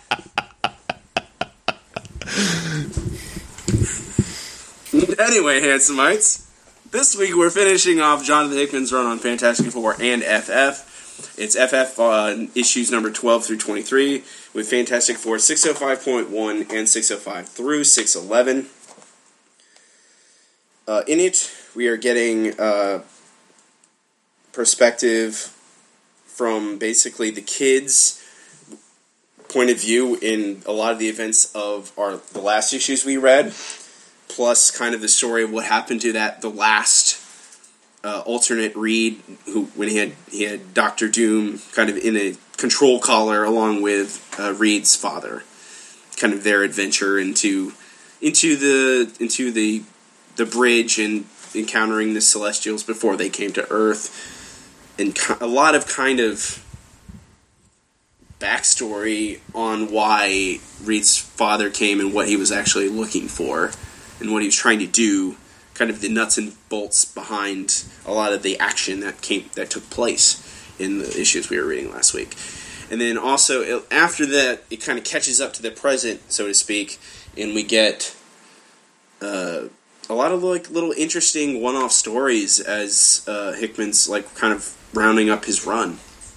Anyway, handsomeites, this week we're finishing off Jonathan Hickman's run on Fantastic Four and F F. It's F F uh, issues number twelve through twenty-three, with Fantastic Four six oh five point one and six oh five through six eleven. Uh, in it, we are getting uh, perspective from basically the kids' point of view in a lot of the events of our the last issues we read, plus kind of the story of what happened to that the last uh, alternate Reed, who when he had he had Doctor Doom kind of in a control collar along with uh, Reed's father, kind of their adventure into into the into the the bridge and encountering the Celestials before they came to Earth, and a lot of kind of backstory on why Reed's father came and what he was actually looking for and what he was trying to do, kind of the nuts and bolts behind a lot of the action that came that took place in the issues we were reading last week. And then also it, after that, it kind of catches up to the present, so to speak, and we get uh, a lot of like little interesting one-off stories as uh, Hickman's like kind of rounding up his run,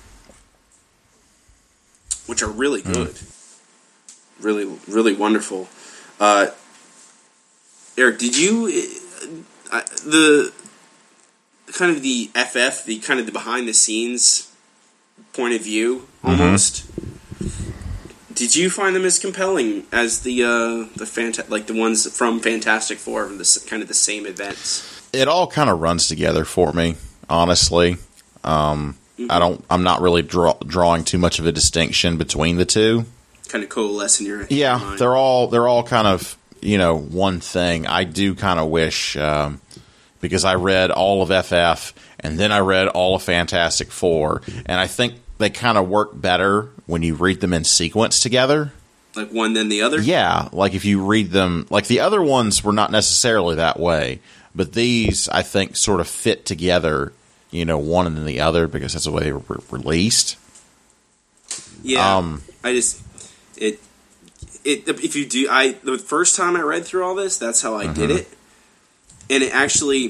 which are really good, mm. really, really wonderful. Uh, Eric, did you uh, the kind of the F F, the kind of the behind the scenes point of view almost? Mm-hmm. Did you find them as compelling as the uh, the fanta- like the ones from Fantastic Four, the kind of the same events? It all kind of runs together for me, honestly. Um, mm-hmm. I don't. I'm not really draw, drawing too much of a distinction between the two. Kind of coalesce in your yeah. mind. They're all they're all kind of you know one thing. I do kind of wish um, because I read all of F F and then I read all of Fantastic Four, and I think they kind of work better when you read them in sequence together. Like one then the other? Yeah, like if you read them, like the other ones were not necessarily that way, but these I think sort of fit together, you know, one and then the other because that's the way they were re- released. Yeah, um, I just it it if you do I the first time I read through all this, that's how I mm-hmm. did it, and it actually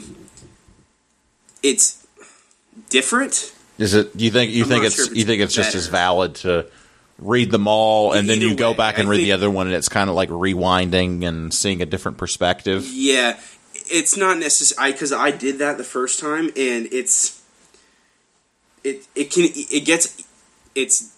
it's different. Is it? Do you think you I'm think it's, sure it's you think it's just better. as valid to read them all and then Either you go way, back and I read think, the other one and it's kind of like rewinding and seeing a different perspective? Yeah, it's not necessary because I, I did that the first time and it's it it can it gets it's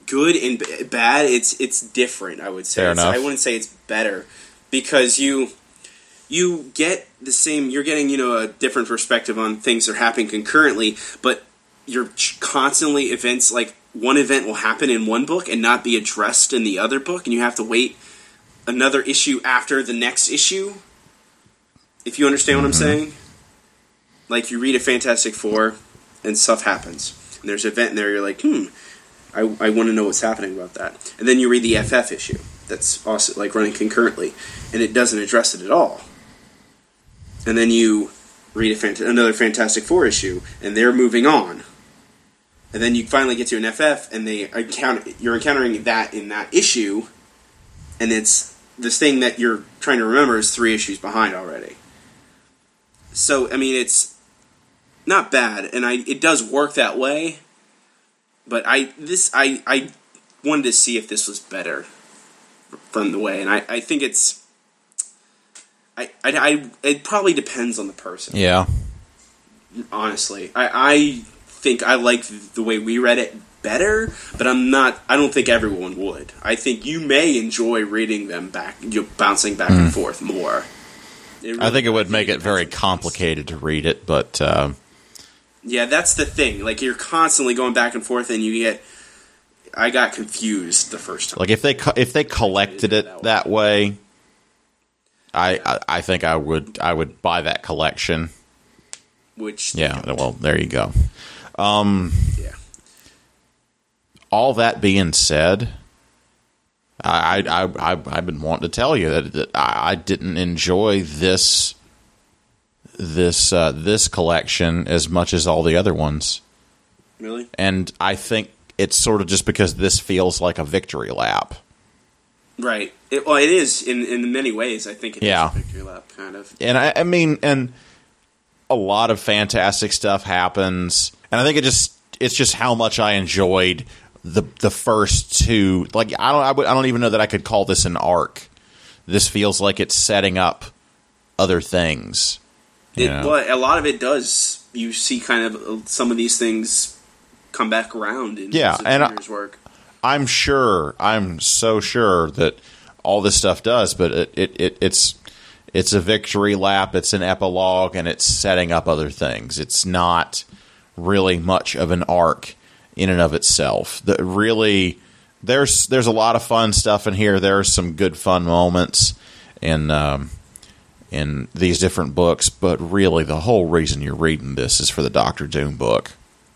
good and b- bad. It's it's different. I would say. Fair It's- enough. I wouldn't say it's better because you you get the same. You're getting you know a different perspective on things that are happening concurrently, but you're ch- constantly events like one event will happen in one book and not be addressed in the other book, and you have to wait another issue after the next issue. If you understand what I'm saying, like you read a Fantastic Four and stuff happens, and there's an event in there. You're like, hmm. I, I want to know what's happening about that. And then you read the F F issue that's also like running concurrently, and it doesn't address it at all. And then you read a fant- another Fantastic Four issue, and they're moving on. And then you finally get to an F F, and they encounter you're encountering that in that issue, and it's this thing that you're trying to remember is three issues behind already. So I mean, it's not bad, and I it does work that way. But I this I, I wanted to see if this was better from the way, and I, I think it's I, I, I it probably depends on the person. Yeah. Honestly, I, I think I like the way we read it better, but I'm not. I don't think everyone would. I think you may enjoy reading them back, you know, bouncing back and forth more. It really- I think it would make it depends very on the case. complicated to read it, but uh, Yeah, that's the thing. Like you're constantly going back and forth, and you get. I got confused the first time. like if they co- if they collected it that way, I, I I think I would I would buy that collection. Which Yeah, well, there you go. Um, yeah. all that being said, I, I, I, I've been wanting to tell you that, that I, I didn't enjoy this this uh, this collection as much as all the other ones, Really? and I think it's sort of just because this feels like a victory lap. Right. It, well, it is in in many ways. I think it is Yeah. a victory lap, kind of. And I, I mean, and a lot of fantastic stuff happens, and I think it just it's just how much I enjoyed the the first two. Like I don't I, would, I don't even know that I could call this an arc. This feels like it's setting up other things. It, Yeah. Well, a lot of it does. You see, kind of uh, some of these things come back around in Yeah, and I- Zimmer's work. I'm sure, I'm so sure that all this stuff does, but it, it, it it's it's a victory lap, it's an epilogue, and it's setting up other things. It's not really much of an arc in and of itself. The, really, there's there's a lot of fun stuff in here. There's some good fun moments in um, in these different books, but really, the whole reason you're reading this is for the Doctor Doom book.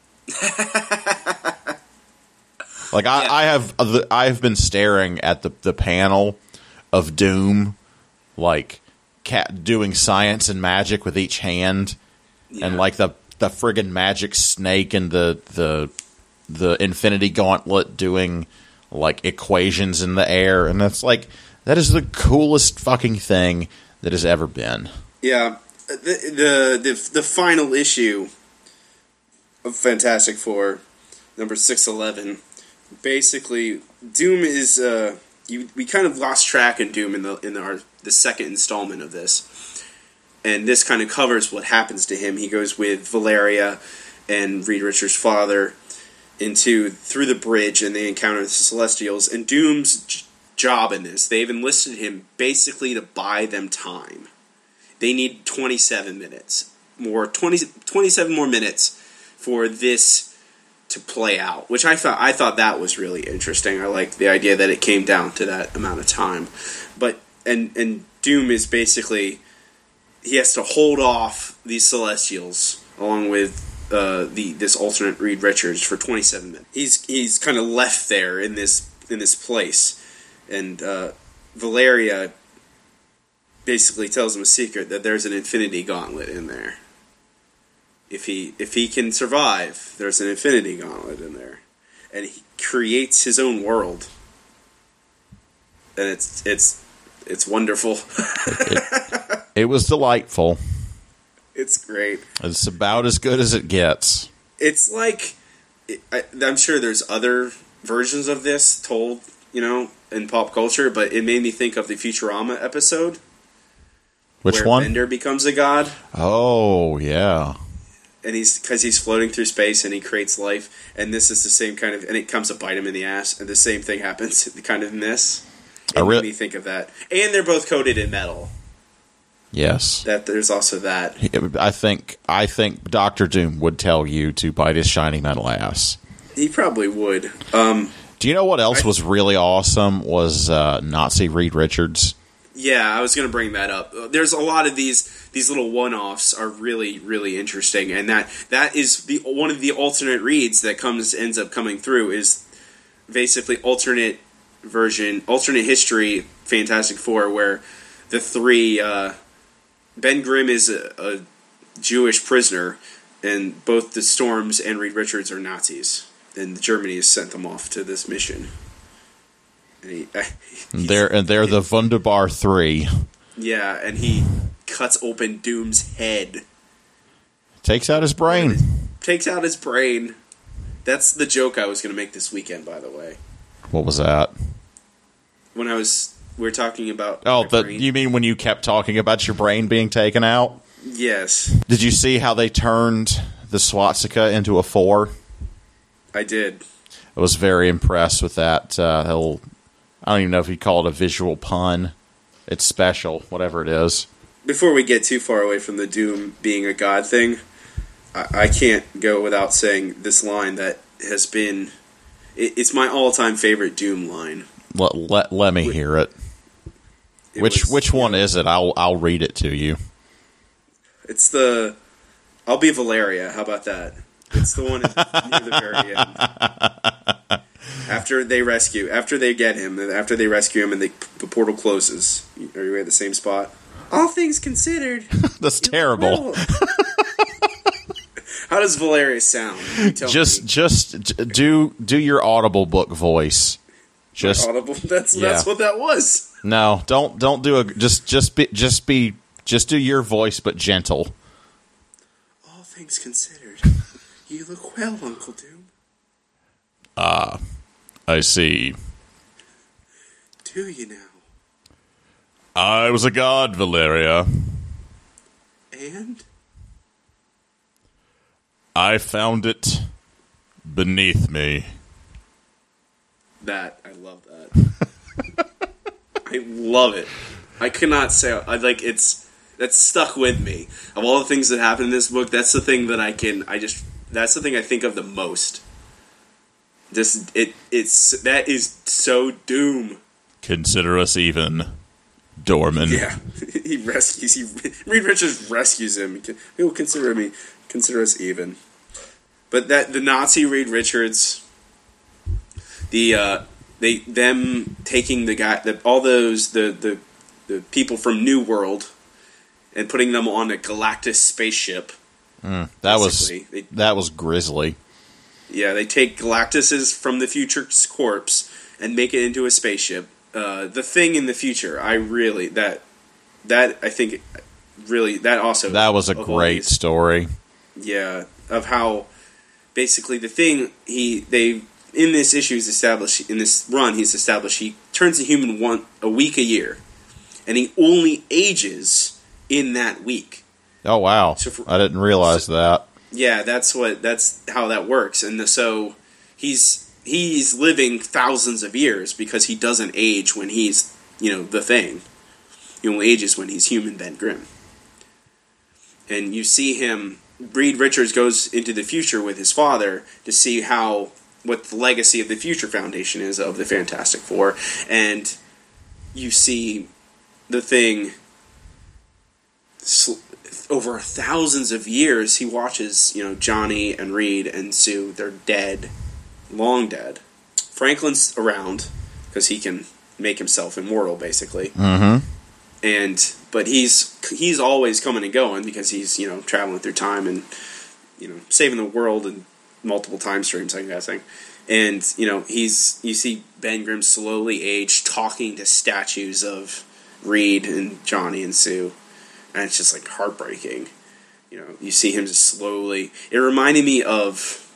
Like I, Yeah. I have, I have been staring at the the panel of Doom, like cat doing science and magic with each hand, and Yeah. like the the friggin' magic snake and the the the Infinity Gauntlet doing like equations in the air, and that's like that is the coolest fucking thing that has ever been. Yeah, the, the the the final issue of Fantastic Four, number six eleven. Basically, Doom is uh, you. We kind of lost track in Doom in the in the, our, the second installment of this, and this kind of covers what happens to him. He goes with Valeria and Reed Richards' father into through the bridge, and they encounter the Celestials. And Doom's j- job in this, they've enlisted him basically to buy them time. They need twenty-seven minutes more, twenty, twenty-seven more minutes for this to play out, which I thought I thought that was really interesting. I liked the idea that it came down to that amount of time. But and and Doom is basically he has to hold off these Celestials along with uh, the this alternate Reed Richards for twenty-seven minutes. He's he's kind of left there in this in this place, and uh, Valeria basically tells him a secret that there's an Infinity Gauntlet in there. If he if he can survive, there's an Infinity Gauntlet in there, and he creates his own world, and it's it's it's wonderful. It, it was delightful. It's great. It's about as good as it gets. It's like it, I, I'm sure there's other versions of this told, you know, in pop culture, but it made me think of the Futurama episode. Which where one? Bender becomes a god. Oh, yeah. and he's because he's floating through space and he creates life, and this is the same kind of, and it comes to bite him in the ass, and the same thing happens kind of in this. It I re- made me think of that, and they're both coated in metal. Yes. That there's also that. I think I think Doctor Doom would tell you to bite his shiny metal ass. He probably would. Um, Do you know what else I- was really awesome? Was uh, Nazi Reed Richards. Yeah, I was going to bring that up. There's a lot of these these little one-offs are really really interesting, and that that is the one of the alternate reads that comes ends up coming through is basically alternate version, alternate history, Fantastic Four, where the three uh, Ben Grimm is a, a Jewish prisoner, and both the Storms and Reed Richards are Nazis, and Germany has sent them off to this mission. And he, They're and they're the Wunderbar Three. Yeah, and he cuts open Doom's head. Takes out his brain. Takes out his brain. That's the joke I was going to make this weekend, by the way. What was that? When I was, we were talking about. Oh, my the, brain. you mean when you kept talking about your brain being taken out? Yes, Did you see how they turned the swastika into a four? I did. I was very impressed with that uh, little. I don't even know if you'd call it a visual pun. It's special, whatever it is. Before we get too far away from the Doom being a god thing, I, I can't go without saying this line that has been. It, it's my all-time favorite Doom line. Let let, let me hear it. It which was- which one is it? I'll I'll read it to you. It's the. I'll be Valeria. How about that? It's the one at, near the very end. After they rescue, after they get him, after they rescue him, and they, the portal closes. Are you at the same spot? All things considered, That's terrible. well. How does Valeria sound? You tell Just me. just j- do do your Audible book voice. Just Audible. That's Yeah. that's what that was. no, don't don't do a just just be just be just do your voice but gentle. All things considered, you look well, Uncle Doom. I see. Do you now? I was a god, Valeria. And I found it beneath me. that I love that. I love it. I cannot say I like it's that's stuck with me. Of all the things that happen in this book, that's the thing that I can I just that's the thing I think of the most. This it it's that is so Doom. Consider us even, Dorman. Yeah, he rescues. He Reed Richards rescues him. He will consider me consider us even. But that the Nazi Reed Richards, the uh, they them taking the guy, the, all those the, the the people from New World, and putting them on a Galactus spaceship. Mm, that was Basically, they- that was grisly. Yeah, they take Galactus's from the future's corpse and make it into a spaceship. Uh, the Thing in the future, I really that that I think really that also That was a of all great these- story. Yeah, of how basically the Thing he they in this issue he's established in this run he's established he turns a human one a week a year, and he only ages in that week. Oh wow! So for- I didn't realize that. Yeah, that's what that's how that works, and the, so he's he's living thousands of years because he doesn't age when he's you know the Thing. He only ages when he's human Ben Grimm, and you see him. Reed Richards goes into the future with his father to see how what the legacy of the Future Foundation is of the Fantastic Four, and you see the Thing. Sl- over thousands of years, he watches, you know, Johnny and Reed and Sue. They're dead, long dead. Franklin's around because he can make himself immortal, basically. Mm-hmm. And but he's he's always coming and going because he's you know traveling through time and you know saving the world in multiple time streams, I'm guessing. And you know he's you see Ben Grimm slowly age, talking to statues of Reed and Johnny and Sue. And it's just like heartbreaking. You know, you see him just slowly. It reminded me of.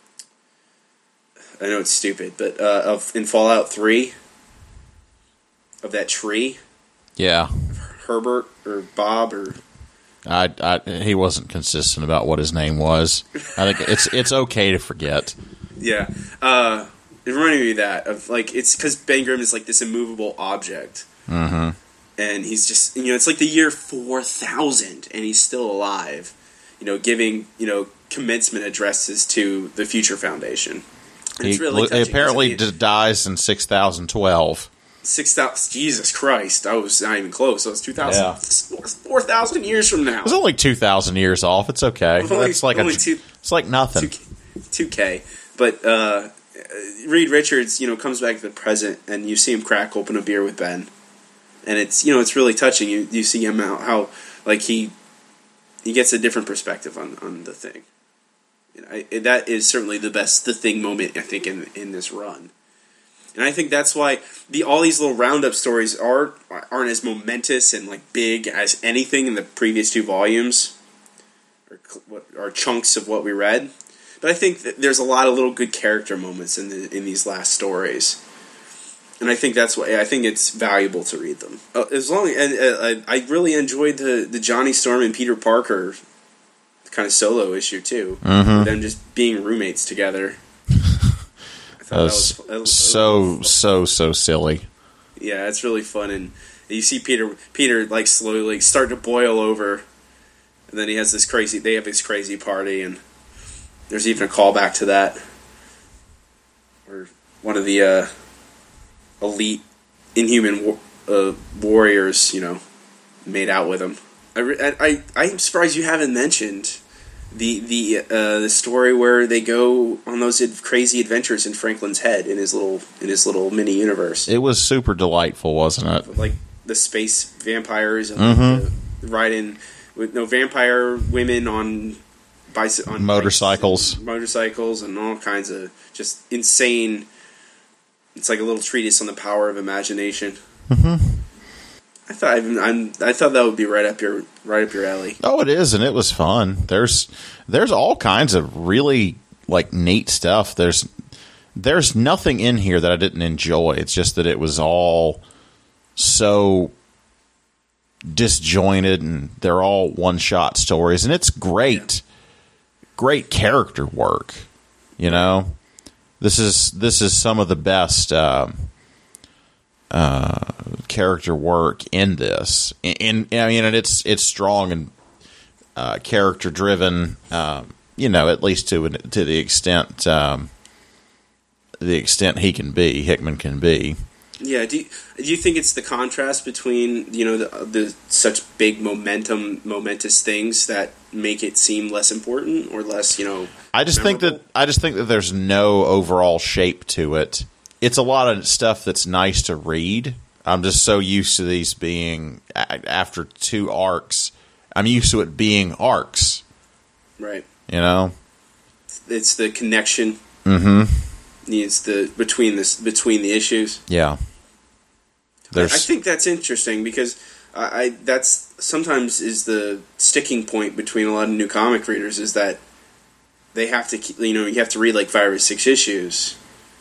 I know it's stupid, but uh, of in Fallout three, of that tree, Yeah. Herbert or Bob or I, I he wasn't consistent about what his name was. I think it's it's okay to forget. Yeah. Uh, it reminded me of that of like it's because Ben Grimm is like this immovable object, Mm-hmm. and he's just you know it's like the year four thousand, and he's still alive. You know, giving you know commencement addresses to the Future Foundation. And He, it's really he touching, apparently because, I mean, d- dies in six thousand twelve. six thousand. Jesus Christ, I was not even close. So it's two thousand, Yeah. four thousand years from now. It's only two thousand years off. It's okay. Only- That's like only a, two- it's like nothing. two K. But uh, Reed Richards, you know, comes back to the present, and you see him crack open a beer with Ben, and it's you know it's really touching. You you see him how, how like he he gets a different perspective on, on the thing. You know, I, that is certainly the best the thing moment I think in in this run, and I think that's why the all these little roundup stories are aren't as momentous and like big as anything in the previous two volumes, or, or chunks of what we read. But I think that there's a lot of little good character moments in the, in these last stories, and I think that's why I think it's valuable to read them. Uh, as long and uh, I really enjoyed the, the Johnny Storm and Peter Parker kind of solo issue too, Mhm. with them just being roommates together. I thought That was that was so so so silly. yeah, it's really fun, and you see Peter Peter like slowly start to boil over, and then he has this crazy. They have this crazy party, and there's even a callback to that, where one of the uh, elite Inhuman war- uh, warriors, you know, made out with him. I, re- I, I I'm surprised you haven't mentioned the the uh, the story where they go on those ad- crazy adventures in Franklin's head in his little in his little mini universe. It was super delightful, wasn't it? Like the space vampires and Mhm. the, riding with no vampire women on bicy- on Motorcycles. bikes and motorcycles and all kinds of just insane. It's like a little treatise on the power of imagination. Mm-hmm. I thought I'm, I'm, I thought that would be right up your right up your alley. Oh, it is, and it was fun. There's there's all kinds of really like neat stuff. There's there's nothing in here that I didn't enjoy. It's just that it was all so disjointed, and they're all one shot stories, and it's great, great character work. You know, this is this is some of the best. Um, uh, character work in this. In, in I mean, and it's it's strong and uh, character driven. Um, you know, at least to to the extent um, the extent he can be, Hickman can be. Yeah. Do you, do you think it's the contrast between you know the, the such big momentum, momentous things that make it seem less important or less you know? I just think that memorable? I just think that there's no overall shape to it. It's a lot of stuff that's nice to read. I'm just so used to these being after two arcs. I'm used to it being arcs. Right. You know. It's the connection. Mm-hmm. It's the between this between the issues. Yeah. There's. I, I think that's interesting because I, I that's sometimes is the sticking point between a lot of new comic readers is that they have to keep, you know you have to read like five or six issues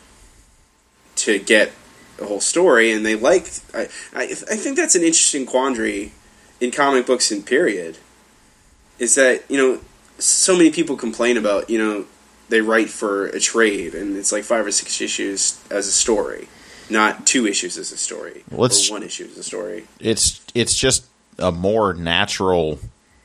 to get a whole story, and they like. I, I I think that's an interesting quandary in comic books and period. Is that you know so many people complain about you know they write for a trade and it's like five or six issues as a story, not two issues as a story Let's- or one issue as a story. It's it's just a more natural,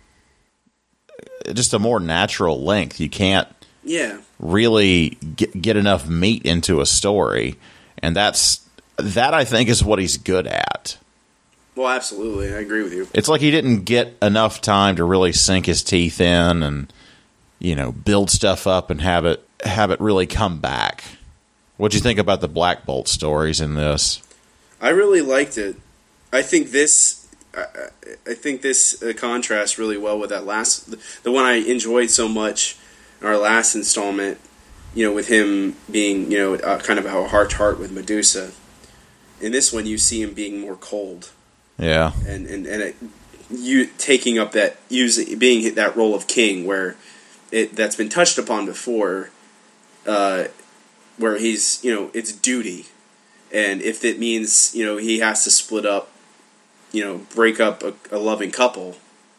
just a more natural length. You can't Yeah, really get, get enough meat into a story, and that's that. I think is what he's good at. well, absolutely, I agree with you. It's like he didn't get enough time to really sink his teeth in and you know build stuff up and have it have it really come back. What'd you think about the Black Bolt stories in this? I really liked it. I think this. I, I think this uh, contrasts really well with that last, the, the one I enjoyed so much, our last installment. You know, with him being you know uh, kind of a heart to heart with Medusa. In this one, you see him being more cold Yeah, and and and it, you taking up that using being that role of king where it that's been touched upon before, uh, where he's you know it's duty, and if it means you know he has to split up, you know break up a, a loving couple,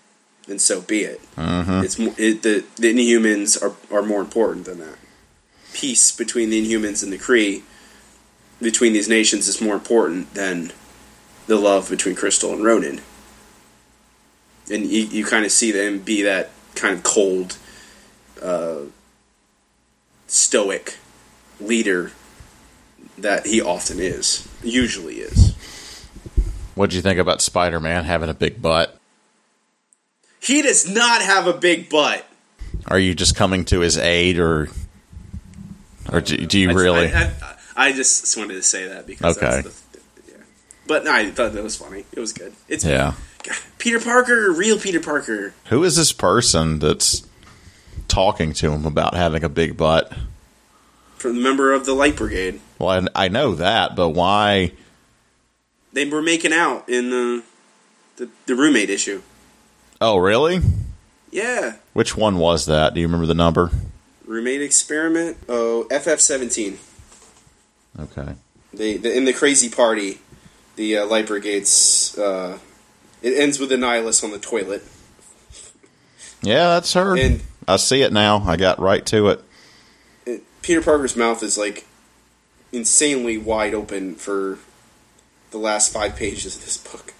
then so be it. Mm-hmm. It's mo- it, the the Inhumans are are more important than that. Peace between the Inhumans and the Kree, between these nations, is more important than the love between Crystal and Ronan. And you, you kind of see them be that kind of cold, uh, stoic leader that he often is, usually is. What'd you think about Spider-Man having a big butt? He does not have a big butt. Are you just coming to his aid, or or do, do you I, really? I, I, I just wanted to say that because Okay. that's the, yeah. But no, I thought that was funny. It was good. It's Yeah. God, Peter Parker, real Peter Parker. Who is this person that's talking to him about having a big butt? From the member of the Light Brigade. Well, I, I know that, but why? They were making out in the the, the roommate issue. Oh, really? Yeah. Which one was that? Do you remember the number? Roommate experiment. Oh, F F seventeen. Okay. They, the, in the crazy party, the uh, Light Brigade's. Uh, it ends with the Nihilus on the toilet. Yeah, that's her. And I see it now. I got right to it. it, Peter Parker's mouth is like insanely wide open for the last five pages of this book.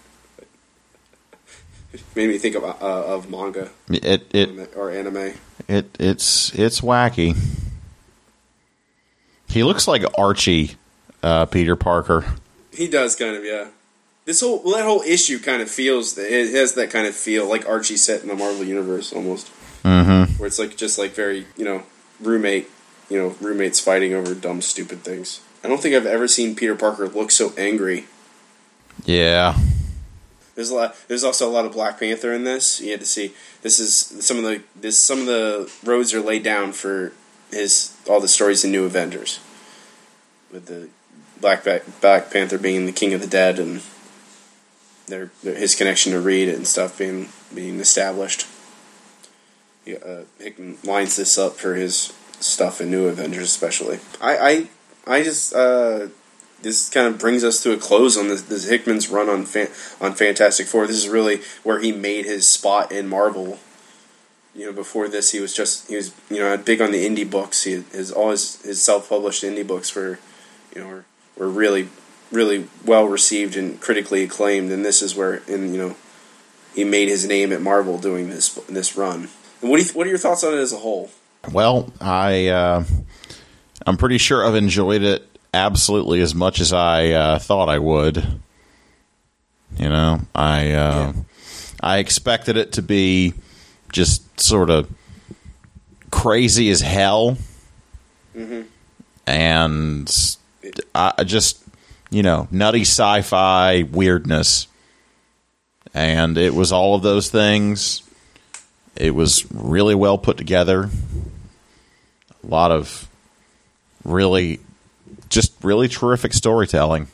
It made me think of uh, of manga It it or anime. it it's it's wacky. He looks like Archie, uh, Peter Parker. He does kind of, yeah. This whole well, that whole issue kind of feels it has that kind of feel like Archie set in the Marvel universe almost, Mm-hmm. where it's like just like very you know roommate you know roommates fighting over dumb stupid things. I don't think I've ever seen Peter Parker look so angry. Yeah. There's a lot. There's also a lot of Black Panther in this. You had to see. This is some of the. This some of the roads are laid down for his all the stories in New Avengers, with the Black Black Panther being the King of the Dead and their, their his connection to Reed and stuff being being established. He, uh, Hickman lines this up for his stuff in New Avengers, especially. I I, I just. Uh, This kind of brings us to a close on this, this Hickman's run on fan, on Fantastic Four. This is really where he made his spot in Marvel. You know, before this, he was just he was you know big on the indie books. He his all his, his self published indie books were you know were, were really really well received and critically acclaimed. And this is where in you know he made his name at Marvel doing this this run. And what do you, what are your thoughts on it as a whole? Well, I uh, I'm pretty sure I've enjoyed it absolutely as much as I uh, thought I would. You know, I uh, Yeah. I expected it to be just sort of crazy as hell, Mm-hmm. and I I just you know nutty sci-fi weirdness, and it was all of those things. It was really well put together. A lot of really. Just really terrific storytelling.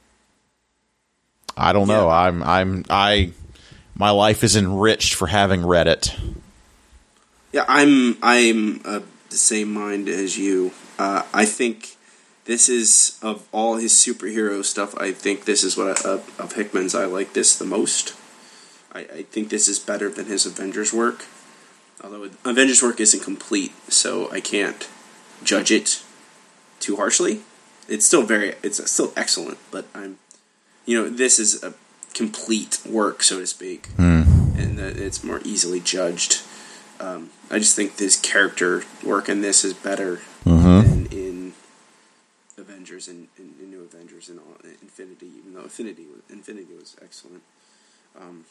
I don't know. Yeah. I'm I'm I my life is enriched for having read it. Yeah, I'm I'm of the same mind as you. Uh, I think this is of all his superhero stuff. I think this is what I, of, of Hickman's I like this the most. I, I think this is better than his Avengers work. Although Avengers work isn't complete, so I can't judge it too harshly. It's still very, it's still excellent, but I'm, you know, this is a complete work, so to speak, Mm. and that it's more easily judged. Um, I just think this character work in this is better Mm-hmm. than in Avengers and in, in New Avengers and all, Infinity, even though Infinity was, Infinity was excellent. Um,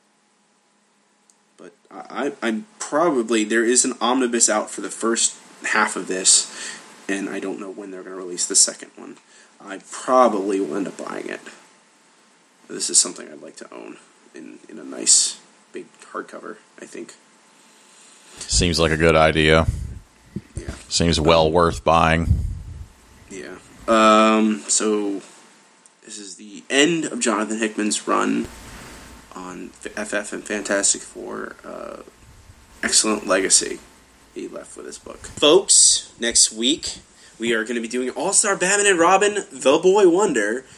but I, I, I'm probably, there is an omnibus out for the first half of this, and I don't know when they're going to release the second one. I probably will end up buying it. This is something I'd like to own in, in a nice big hardcover, I think. Seems like a good idea. Yeah. Seems well worth buying. Yeah. Um, so, this is the end of Jonathan Hickman's run on F F and Fantastic Four. Uh, excellent legacy he left with this book. Folks, next week we are going to be doing All-Star Batman and Robin, The Boy Wonder.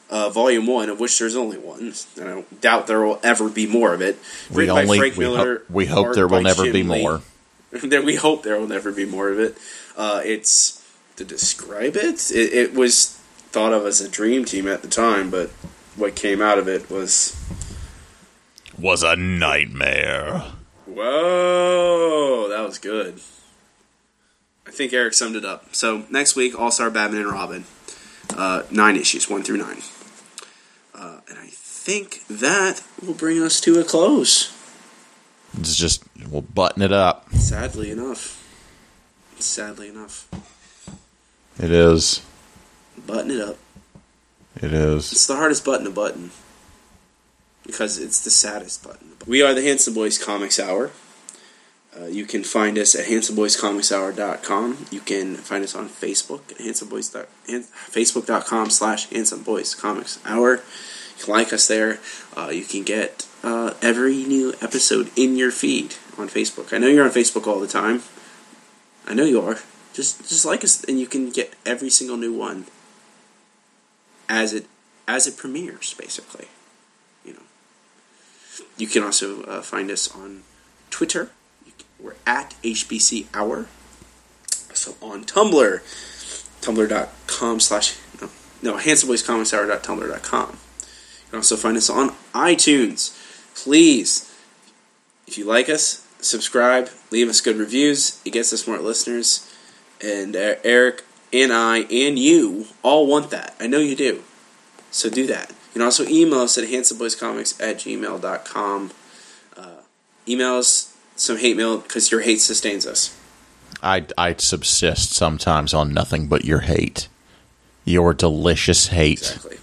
uh, Volume One, of which there's only one. And I doubt there will ever be more of it. We Written by only Frank we, Miller. ho- we hope art there will by never Jim be Lee. more. That we hope there will never be more of it. Uh, it's to describe it, it. It was thought of as a dream team at the time, but what came out of it was Was a nightmare. whoa. That was good. I think Eric summed it up. So next week, All Star Batman and Robin, uh, nine issues, one through nine, uh, and I think that will bring us to a close. It's just we'll button it up. Sadly enough. Sadly enough. It is. Button it up. It is. It's the hardest button to button. Because it's the saddest button. We are the Handsome Boys Comics Hour. Uh, you can find us at handsome boys comics hour dot com. You can find us on Facebook at handsome boys dot facebook dot com slash handsome boys comics hour. You can like us there. Uh, you can get uh, every new episode in your feed on Facebook. I know you're on Facebook all the time. I know you are. Just just like us, and you can get every single new one as it as it premieres, basically. You know. You can also uh, find us on Twitter. You can, we're at H B C Hour. So on Tumblr, tumblr dot com slash no no handsome boys comics hour dot tumblr dot com. You can also find us on iTunes. Please, if you like us, subscribe, leave us good reviews. It gets us more listeners. And uh, Eric and I and you all want that. I know you do. So do that. You can also email us at handsomeboyscomics at gmail dot com. Uh, email us some hate mail because your hate sustains us. I, I subsist sometimes on nothing but your hate. Your delicious hate. Exactly.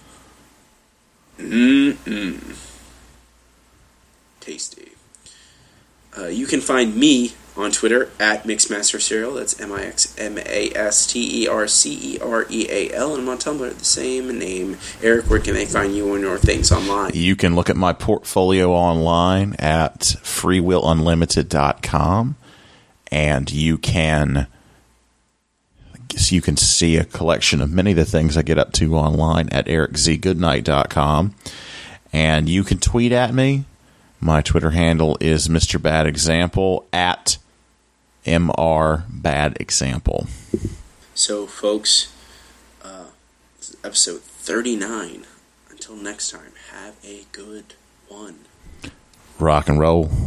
Mm-mm. Tasty. Uh, you can find me on Twitter at MixmasterCereal. That's M I X M A S T E R C E R E A L. And I'm on Tumblr, the same name. Eric, where can they find you and your things online? You can look at my portfolio online at free will unlimited dot com. And you can you can see a collection of many of the things I get up to online at eric z goodnight dot com. And you can tweet at me. My Twitter handle is Mister Bad Example at M R Bad Example. So, folks, uh, this is episode thirty-nine. Until next time, have a good one. Rock and roll.